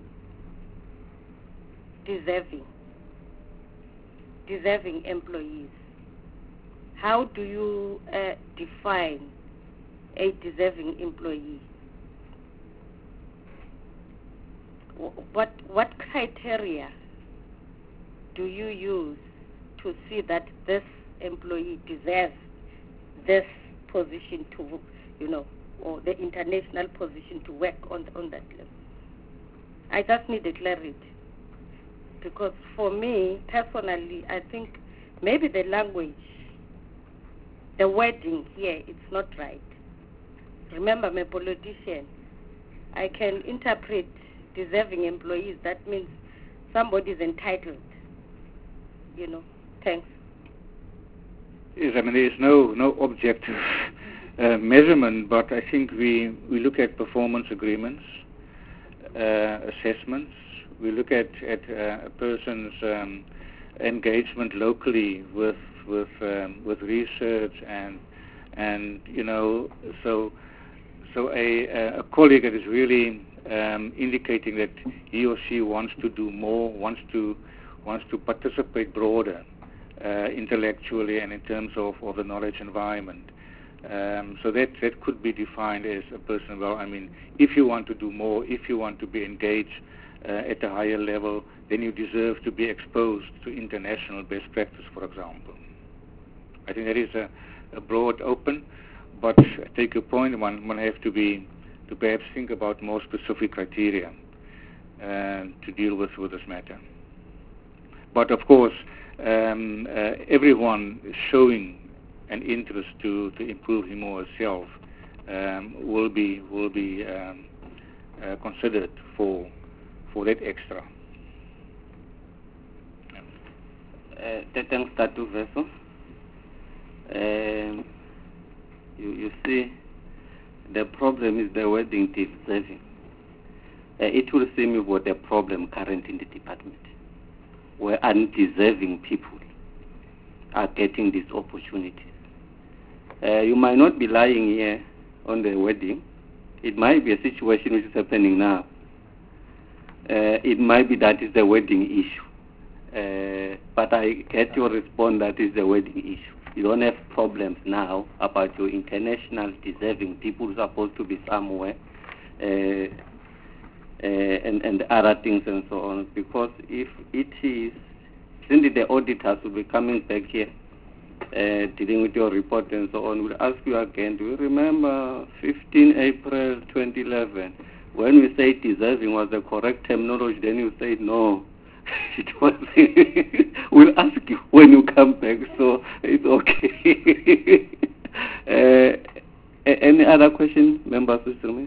deserving? Deserving employees. How do you uh, define a deserving employee? What what criteria do you use to see that this employee deserves this position to, you know, or the international position to work on on that level? I just need a clarity, because for me personally, I think maybe the language, the wording here, it's not right. Remember, I'm a politician. I can interpret deserving employees. That means somebody is entitled. You know. Thanks. Yes, I mean there is no no objective uh, measurement, but I think we we look at performance agreements, uh, assessments. We look at at uh, a person's um, engagement locally with with um, with research and and you know so so a a colleague that is really um, indicating that he or she wants to do more, wants to wants to participate broader uh, intellectually and in terms of, of the knowledge environment. Um, so that that could be defined as a person. Well, I mean, if you want to do more, if you want to be engaged uh, at a higher level, then you deserve to be exposed to international best practice, for example. I think that is a, a broad open, but I take your point. One one have to be to perhaps think about more specific criteria uh, to deal with with this matter. But of course, um, uh, everyone showing an interest to, to improve him or herself um, will be will be um, uh, considered for for that extra. Uh, thanks, Tatu Veso. Um, you, you see, the problem is the wording deserving. Uh, it will seem you've got a problem current in the department, where undeserving people are getting these opportunities. Uh, you might not be lying here on the wording. It might be a situation which is happening now. Uh, it might be that is the wording issue. Uh, but I get your response that is the wording issue. You don't have problems now about your international deserving people who are supposed to be somewhere uh, uh, and, and other things and so on. Because if it is, then the auditors will be coming back here uh, dealing with your report and so on. We'll ask you again, do you remember fifteenth April twenty eleven when we say deserving was the correct terminology? Then you say no. It was. We'll ask you when you come back, so it's okay. uh, any other question, members of the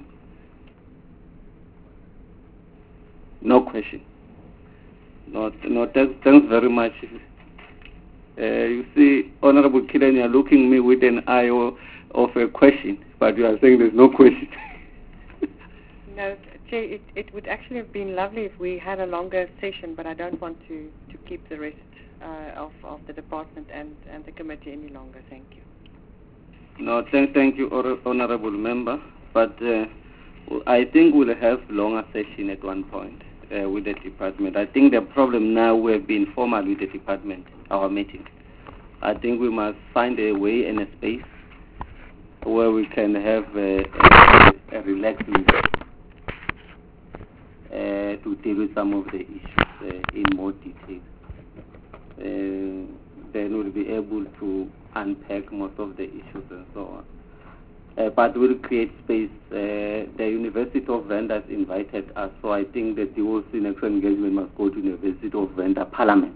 No question. No, no. Thanks, thanks very much. Uh, you see, Honorable Killen, you are looking at me with an eye of a question, but you are saying there's no question. No, Chair, it, it would actually have been lovely if we had a longer session, but I don't want to, to keep the rest uh, of, of the department and, and the committee any longer. Thank you. No, thank, thank you, Honorable Member. But uh, I think we'll have longer session at one point uh, with the department. I think the problem now, we have been formal with the department, our meeting. I think we must find a way and a space where we can have a, a, a relaxed meeting uh, to deal with some of the issues uh, in more detail. Uh, then we'll be able to unpack most of the issues and so on. Uh, but we'll create space. Uh, the University of Venda has invited us, so I think that the whole actual engagement must go to University of Venda Parliament.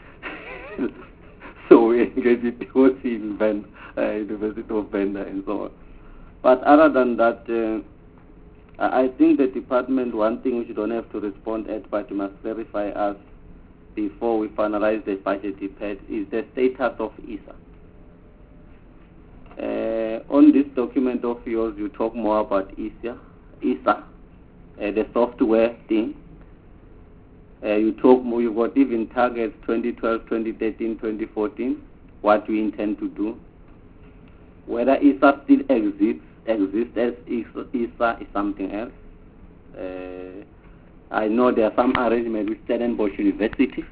So we engage with the whole in Venda, uh, University of Venda and so on. But other than that, uh, I think the department, one thing which you don't have to respond at, but you must verify us before we finalize the budget debate, is the status of I S A. Uh, on this document of yours, you talk more about I S A, I S A, uh, the software thing. Uh, you talk more, you've got even targets twenty twelve, twenty thirteen, twenty fourteen, what we intend to do. Whether I S A still exists, exists as I S A is something else. Uh, I know there are some arrangements with Stellenbosch University.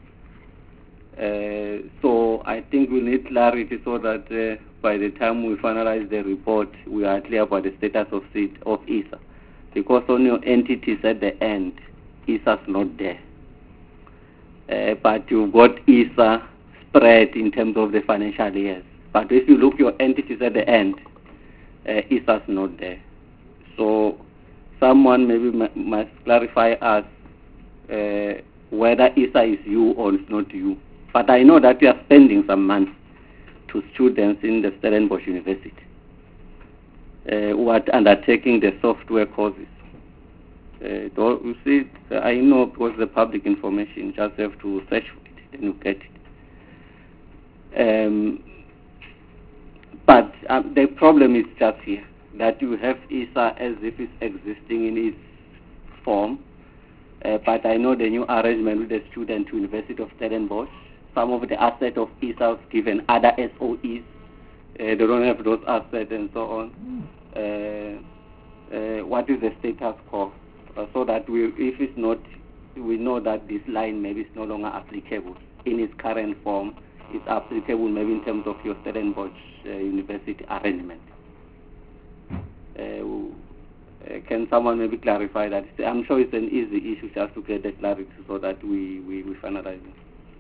Uh, so I think we need clarity so that uh, by the time we finalize the report, we are clear about the status of seat of I S A. Because on your entities at the end, I S A's not there. Uh, but you've got I S A spread in terms of the financial years. But if you look your entities at the end, uh, I S A's not there. So someone maybe m- must clarify us uh, whether I S A is you or it's not you. But I know that we are spending some money to students in the Stellenbosch University uh, who are undertaking the software courses. Uh, though, you see, I know because the public information, you just have to search for it and you get it. Um, but um, the problem is just here, that you have I S A as if it's existing in its form. Uh, but I know the new arrangement with the student to University of Stellenbosch, some of the assets of I S A given other S O Es, uh, they don't have those assets and so on. Uh, uh, what is the status quo? Uh, so that we, if it's not, we know that this line maybe is no longer applicable in its current form. It's applicable maybe in terms of your Stellenbosch uh, University arrangement. Uh, uh, can someone maybe clarify that? I'm sure it's an easy issue just to get the clarity so that we, we, we finalize it.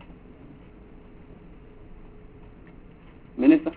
Minister?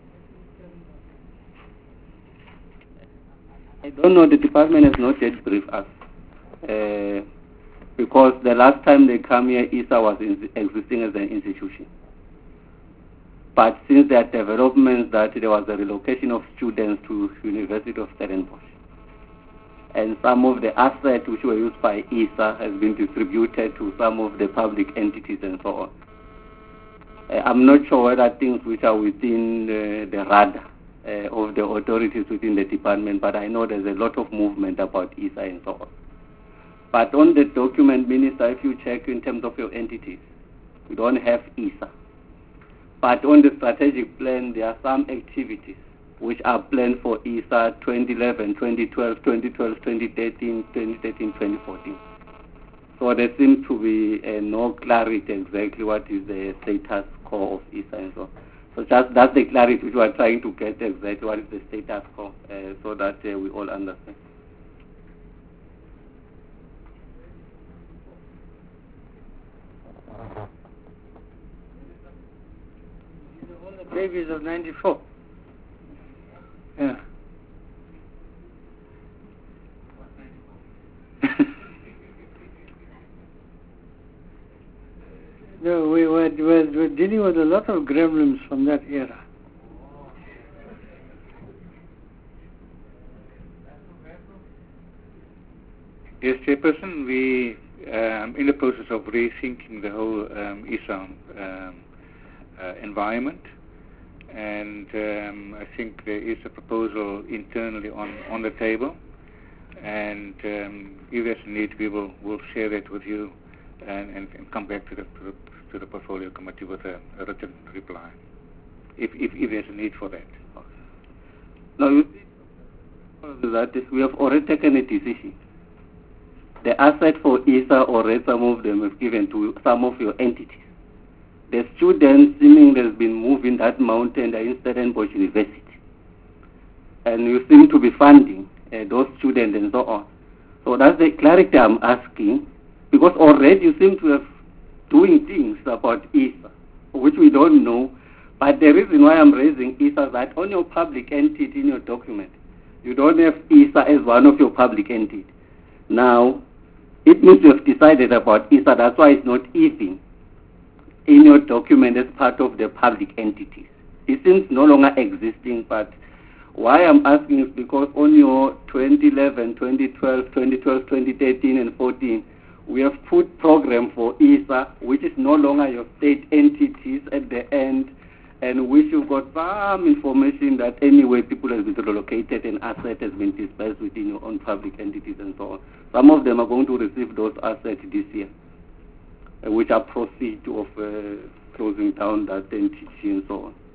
I don't know, the department has not yet briefed us. Uh, because the last time they come here, I S A was in, existing as an institution. But since there are developments that there was a relocation of students to University of Stellenbosch, and some of the assets which were used by I S A has been distributed to some of the public entities and so on. Uh, I'm not sure whether things which are within uh, the radar uh, of the authorities within the department, but I know there's a lot of movement about I S A and so on. But on the document, Minister, if you check in terms of your entities, we don't have I S A. But on the strategic plan, there are some activities which are planned for I S A twenty eleven, twenty twelve, twenty twelve, twenty thirteen, twenty thirteen, twenty fourteen. So there seems to be uh, no clarity exactly what is the status quo of I S A and so on. So just, that's the clarity which we are trying to get exactly what is the status quo uh, so that uh, we all understand. All the babies of ninety-four. Yeah. No, we were, were, were dealing with a lot of gremlins from that era. Yes, Chairperson, we um, in the process of rethinking the whole um, I S A um, uh, environment, and um, I think there is a proposal internally on, on the table, and um, if there's a need, we will will share that with you and, and, and come back to the, to the to the portfolio committee with a, a written reply, if, if if there's a need for that. No, you see, problem is that we have already taken a decision. The asset for I S A already some of them have given to some of your entities. The students seemingly has been moving that mountain in Stellenbosch University. And you seem to be funding uh, those students and so on. So that's the clarity I'm asking, because already you seem to have doing things about I S A, which we don't know. But the reason why I'm raising I S A is that on your public entity in your document, you don't have I S A as one of your public entities. Now, it means you have decided about I S A, that's why it's not even in your document as part of the public entities. It seems no longer existing, but why I'm asking is because on your twenty eleven, twenty twelve, twenty twelve, twenty thirteen, and fourteen, we have put program for I S A, which is no longer your state entities at the end, and which you've got some information that anyway people have been relocated and asset has been dispersed within your own public entities and so on. Some of them are going to receive those assets this year, uh, which are proceeds of uh, closing down that entity and so on.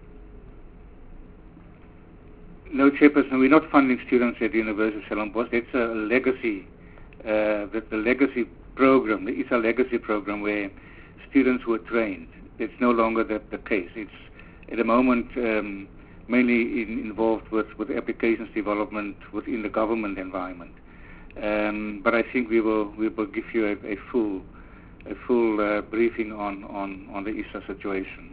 No, Chairperson, we're not funding students at the University of Stellenbosch. It's a legacy, uh, the, the legacy program, the I S A legacy program, where students were trained. It's no longer the, the case. It's at the moment um, mainly in, involved with, with applications development within the government environment. Um, but I think we will we will give you a, a full a full uh, briefing on, on, on the I S A situation.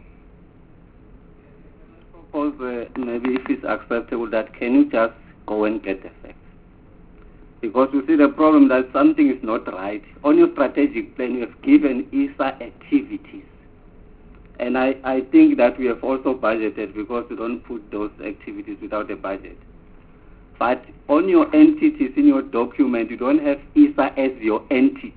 Suppose uh, maybe if it's acceptable that can you just go and get the facts? Because you see the problem that something is not right. On your strategic plan you have given I S A activities. And I, I think that we have also budgeted, because you don't put those activities without a budget. But on your entities in your document, you don't have I S A as your entity.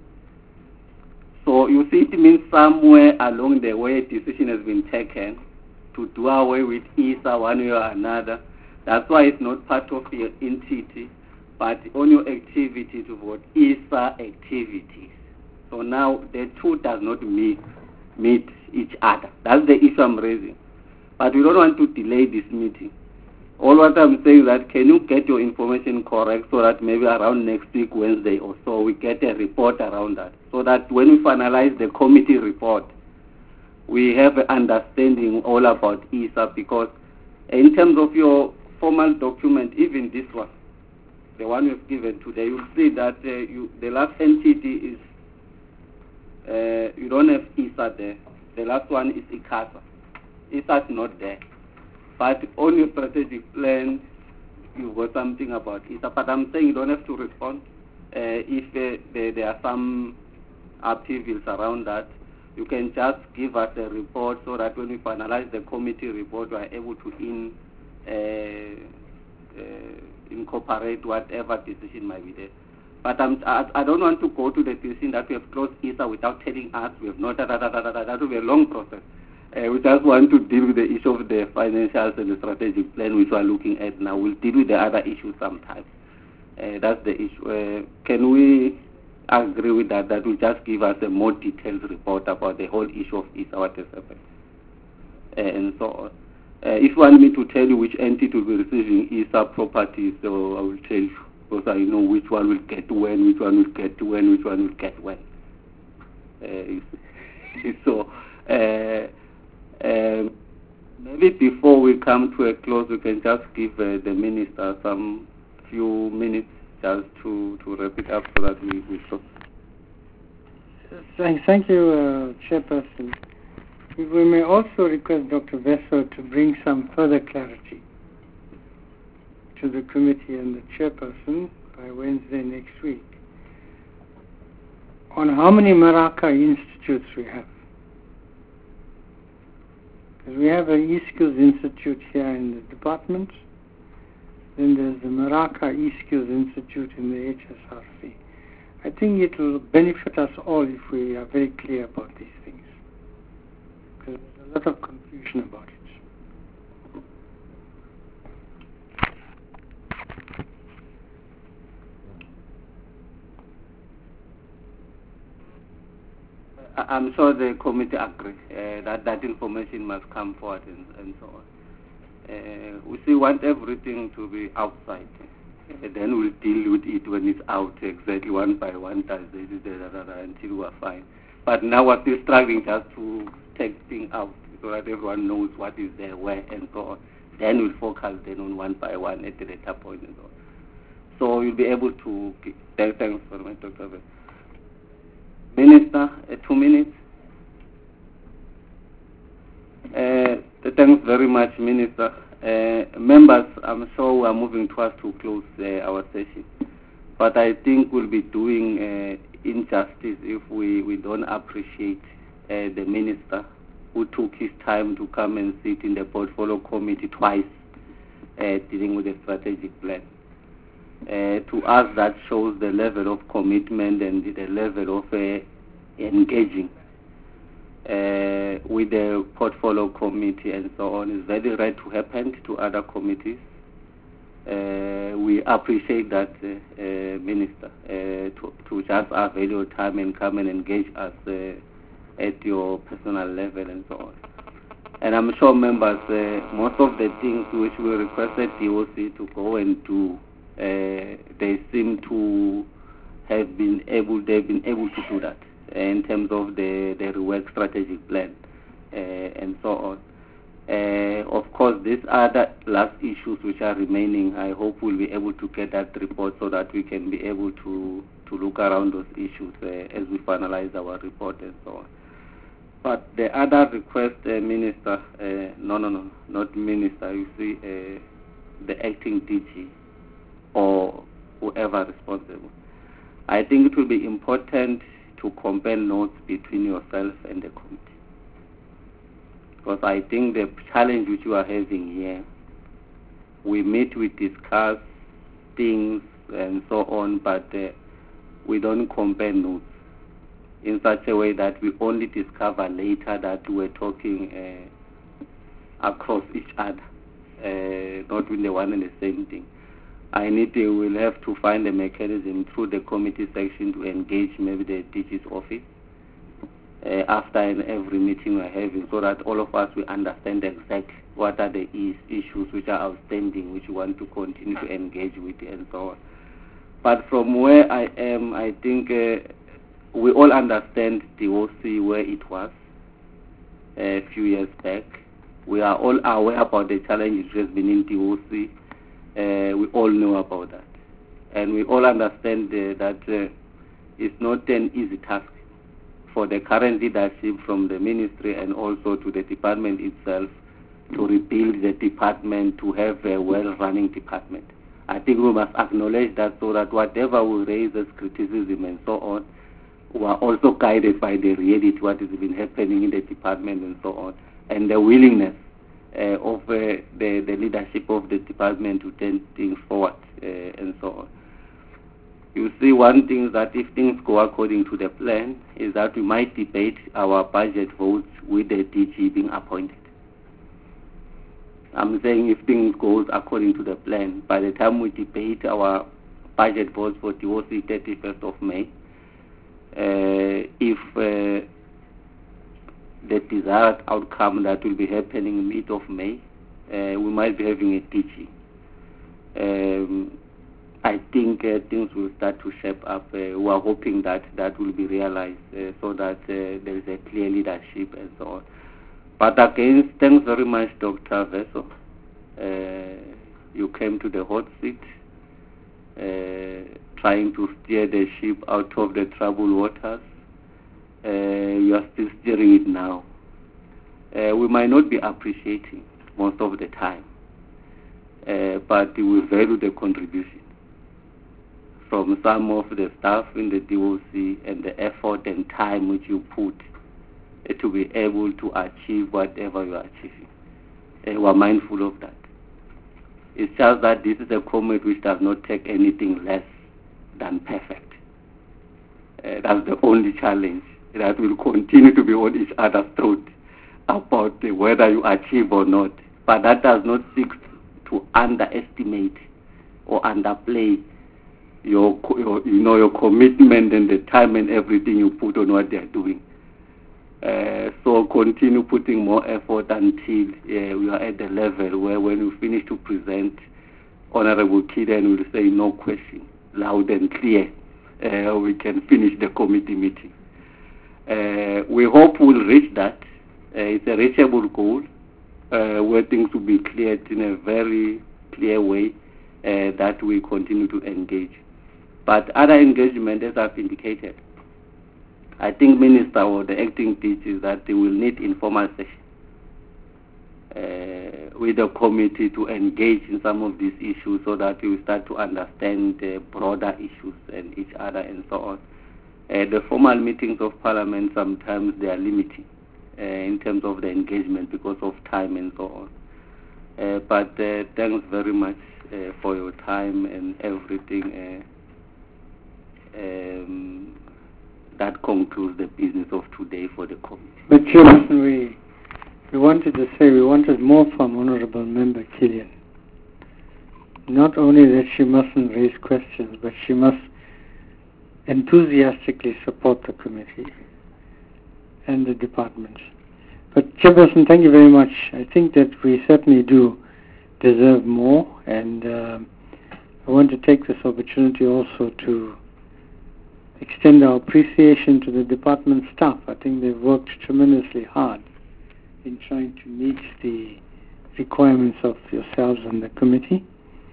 So you see it means somewhere along the way a decision has been taken to do away with I S A one way or another. That's why it's not part of your entity, but on your activities you've got I S A activities. So now the two does not meet, meet each other. That's the issue I'm raising. But we don't want to delay this meeting. All what I'm saying is that can you get your information correct so that maybe around next week, Wednesday or so, we get a report around that. So that when we finalize the committee report, we have an understanding all about I S A, because in terms of your formal document, even this one, the one you've given today, you'll see that uh, you, the last entity is, uh, you don't have I S A there. The last one is ICASA. I S A is not there. But on your strategic plan, you've got something about I S A. But I'm saying you don't have to respond. Uh, if uh, there, there are some upheavals around that, you can just give us a report so that when we finalize the committee report, we are able to in, uh, uh, incorporate whatever decision might be there. But I'm, I, I don't want to go to the decision that we have closed I S A without telling us we have not, da, da, da, da, da, that will be a long process. Uh, we just want to deal with the issue of the financials and the strategic plan which we are looking at now. We'll deal with the other issues sometime. Uh, that's the issue. Uh, can we agree with that, that will just give us a more detailed report about the whole issue of I S A, what has happened, uh, and so on. Uh, if you want me to tell you which entity will be receiving I S A properties, so I will tell you, because I know which one will get when, which one will get when, which one will get when. Uh, so, uh, um, maybe before we come to a close, we can just give uh, the minister some few minutes just to, to wrap it up so that we, we stop. Thank, thank you, uh, Chairperson. We may also request Doctor Wessel to bring some further clarity to the committee and the Chairperson by Wednesday next week on how many Maraka institutes we have. Because we have an eSkills Institute here in the department, then there's the Maraka eSkills Institute in the H S R C. I think it will benefit us all if we are very clear about these things, because there's a lot of confusion about it. I'm sure the committee agree uh, that that information must come forward and, and so on. Uh, we see want everything to be outside. Uh, then we'll deal with it when it's out, exactly one by one, until we're fine. But now we're still struggling just to take things out so that everyone knows what is there, where, and so on. Then we'll focus then on one by one at the later point and so on. So we'll be able to... Thanks for my Doctor Minister, uh, two minutes. Uh, thanks very much, Minister. Uh, members, I'm sure we are moving towards to close uh, our session. But I think we'll be doing uh, injustice if we, we don't appreciate uh, the Minister who took his time to come and sit in the portfolio committee twice uh, dealing with the strategic plan. Uh, to us, that shows the level of commitment and the level of uh, engaging uh, with the portfolio committee and so on. It's very rare to happen to other committees. Uh, we appreciate that, uh, uh, Minister, uh, to, to just avail your time and come and engage us uh, at your personal level and so on. And I'm sure members, uh, most of the things which we requested D O C to go and do, uh, they seem to have been able, they've been able to do that uh, in terms of the, the rework strategic plan uh, and so on. Uh, of course, these are the last issues which are remaining. I hope we'll be able to get that report so that we can be able to, to look around those issues uh, as we finalize our report and so on. But the other request, uh, Minister, uh, no, no, no, not Minister, you see, uh, the acting D G or whoever responsible. I think it will be important to compare notes between yourself and the committee. Because I think the challenge which you are having here, we meet, we discuss things and so on, but uh, we don't compare notes in such a way that we only discover later that we're talking uh, across each other, uh, not with the one and the same thing. I need to, we'll have to find a mechanism through the committee section to engage maybe the D G's office uh, after and every meeting we're having, so that all of us will understand exactly what are the is issues which are outstanding, which we want to continue to engage with and so on. But from where I am, I think uh, we all understand D O C where it was uh, a few years back. We are all aware about the challenges which has been in D O C. Uh, we all know about that. And we all understand uh, that uh, it's not an easy task for the current leadership from the ministry and also to the department itself to rebuild the department, to have a well-running department. I think we must acknowledge that, so that whatever we raise as criticism and so on, we are also guided by the reality, what has been happening in the department and so on, and the willingness uh, of uh, the, the leadership of the department to take things forward uh, and so on. You see, one thing is that if things go according to the plan, is that we might debate our budget votes with the D G being appointed. I'm saying if things goes according to the plan, by the time we debate our budget votes for D O C thirty-first of May, uh, if uh, the desired outcome that will be happening mid of May, uh, we might be having a D G. Um, I think uh, things will start to shape up. Uh, we are hoping that that will be realized uh, so that uh, there is a clear leadership and so on. But again, thanks very much, Doctor Veso. Uh, you came to the hot seat, uh, trying to steer the ship out of the troubled waters. Uh, you are still steering it now. Uh, we might not be appreciating most of the time, uh, but we value the contribution from some of the staff in the D O C and the effort and time which you put uh, to be able to achieve whatever you are achieving. Uh, we are mindful of that. It's just that this is a committee which does not take anything less than perfect. Uh, that's the only challenge, that will continue to be on each other's throat about uh, whether you achieve or not. But that does not seek to underestimate or underplay your, your, you know, your commitment and the time and everything you put on what they are doing. Uh, so continue putting more effort until uh, we are at the level where when we finish to present, Honorable Killian will say no question, loud and clear. Uh, we can finish the committee meeting. Uh, we hope we'll reach that. Uh, it's a reachable goal uh, where things will be cleared in a very clear way uh, that we continue to engage. But other engagement, as I've indicated, I think Minister or the acting D G is that they will need informal session uh, with the committee to engage in some of these issues so that we start to understand the broader issues and each other and so on. Uh, the formal meetings of Parliament, sometimes they are limiting uh, in terms of the engagement because of time and so on. Uh, but uh, thanks very much uh, for your time and everything. Uh, um, that concludes the business of today for the committee. But Chairperson, we, we wanted to say we wanted more from Honourable Member Killian. Not only that she mustn't raise questions, but she must enthusiastically support the committee and the department. But Chairperson, thank you very much. I think that we certainly do deserve more, and uh, I want to take this opportunity also to extend our appreciation to the department staff. I think they've worked tremendously hard in trying to meet the requirements of yourselves and the committee.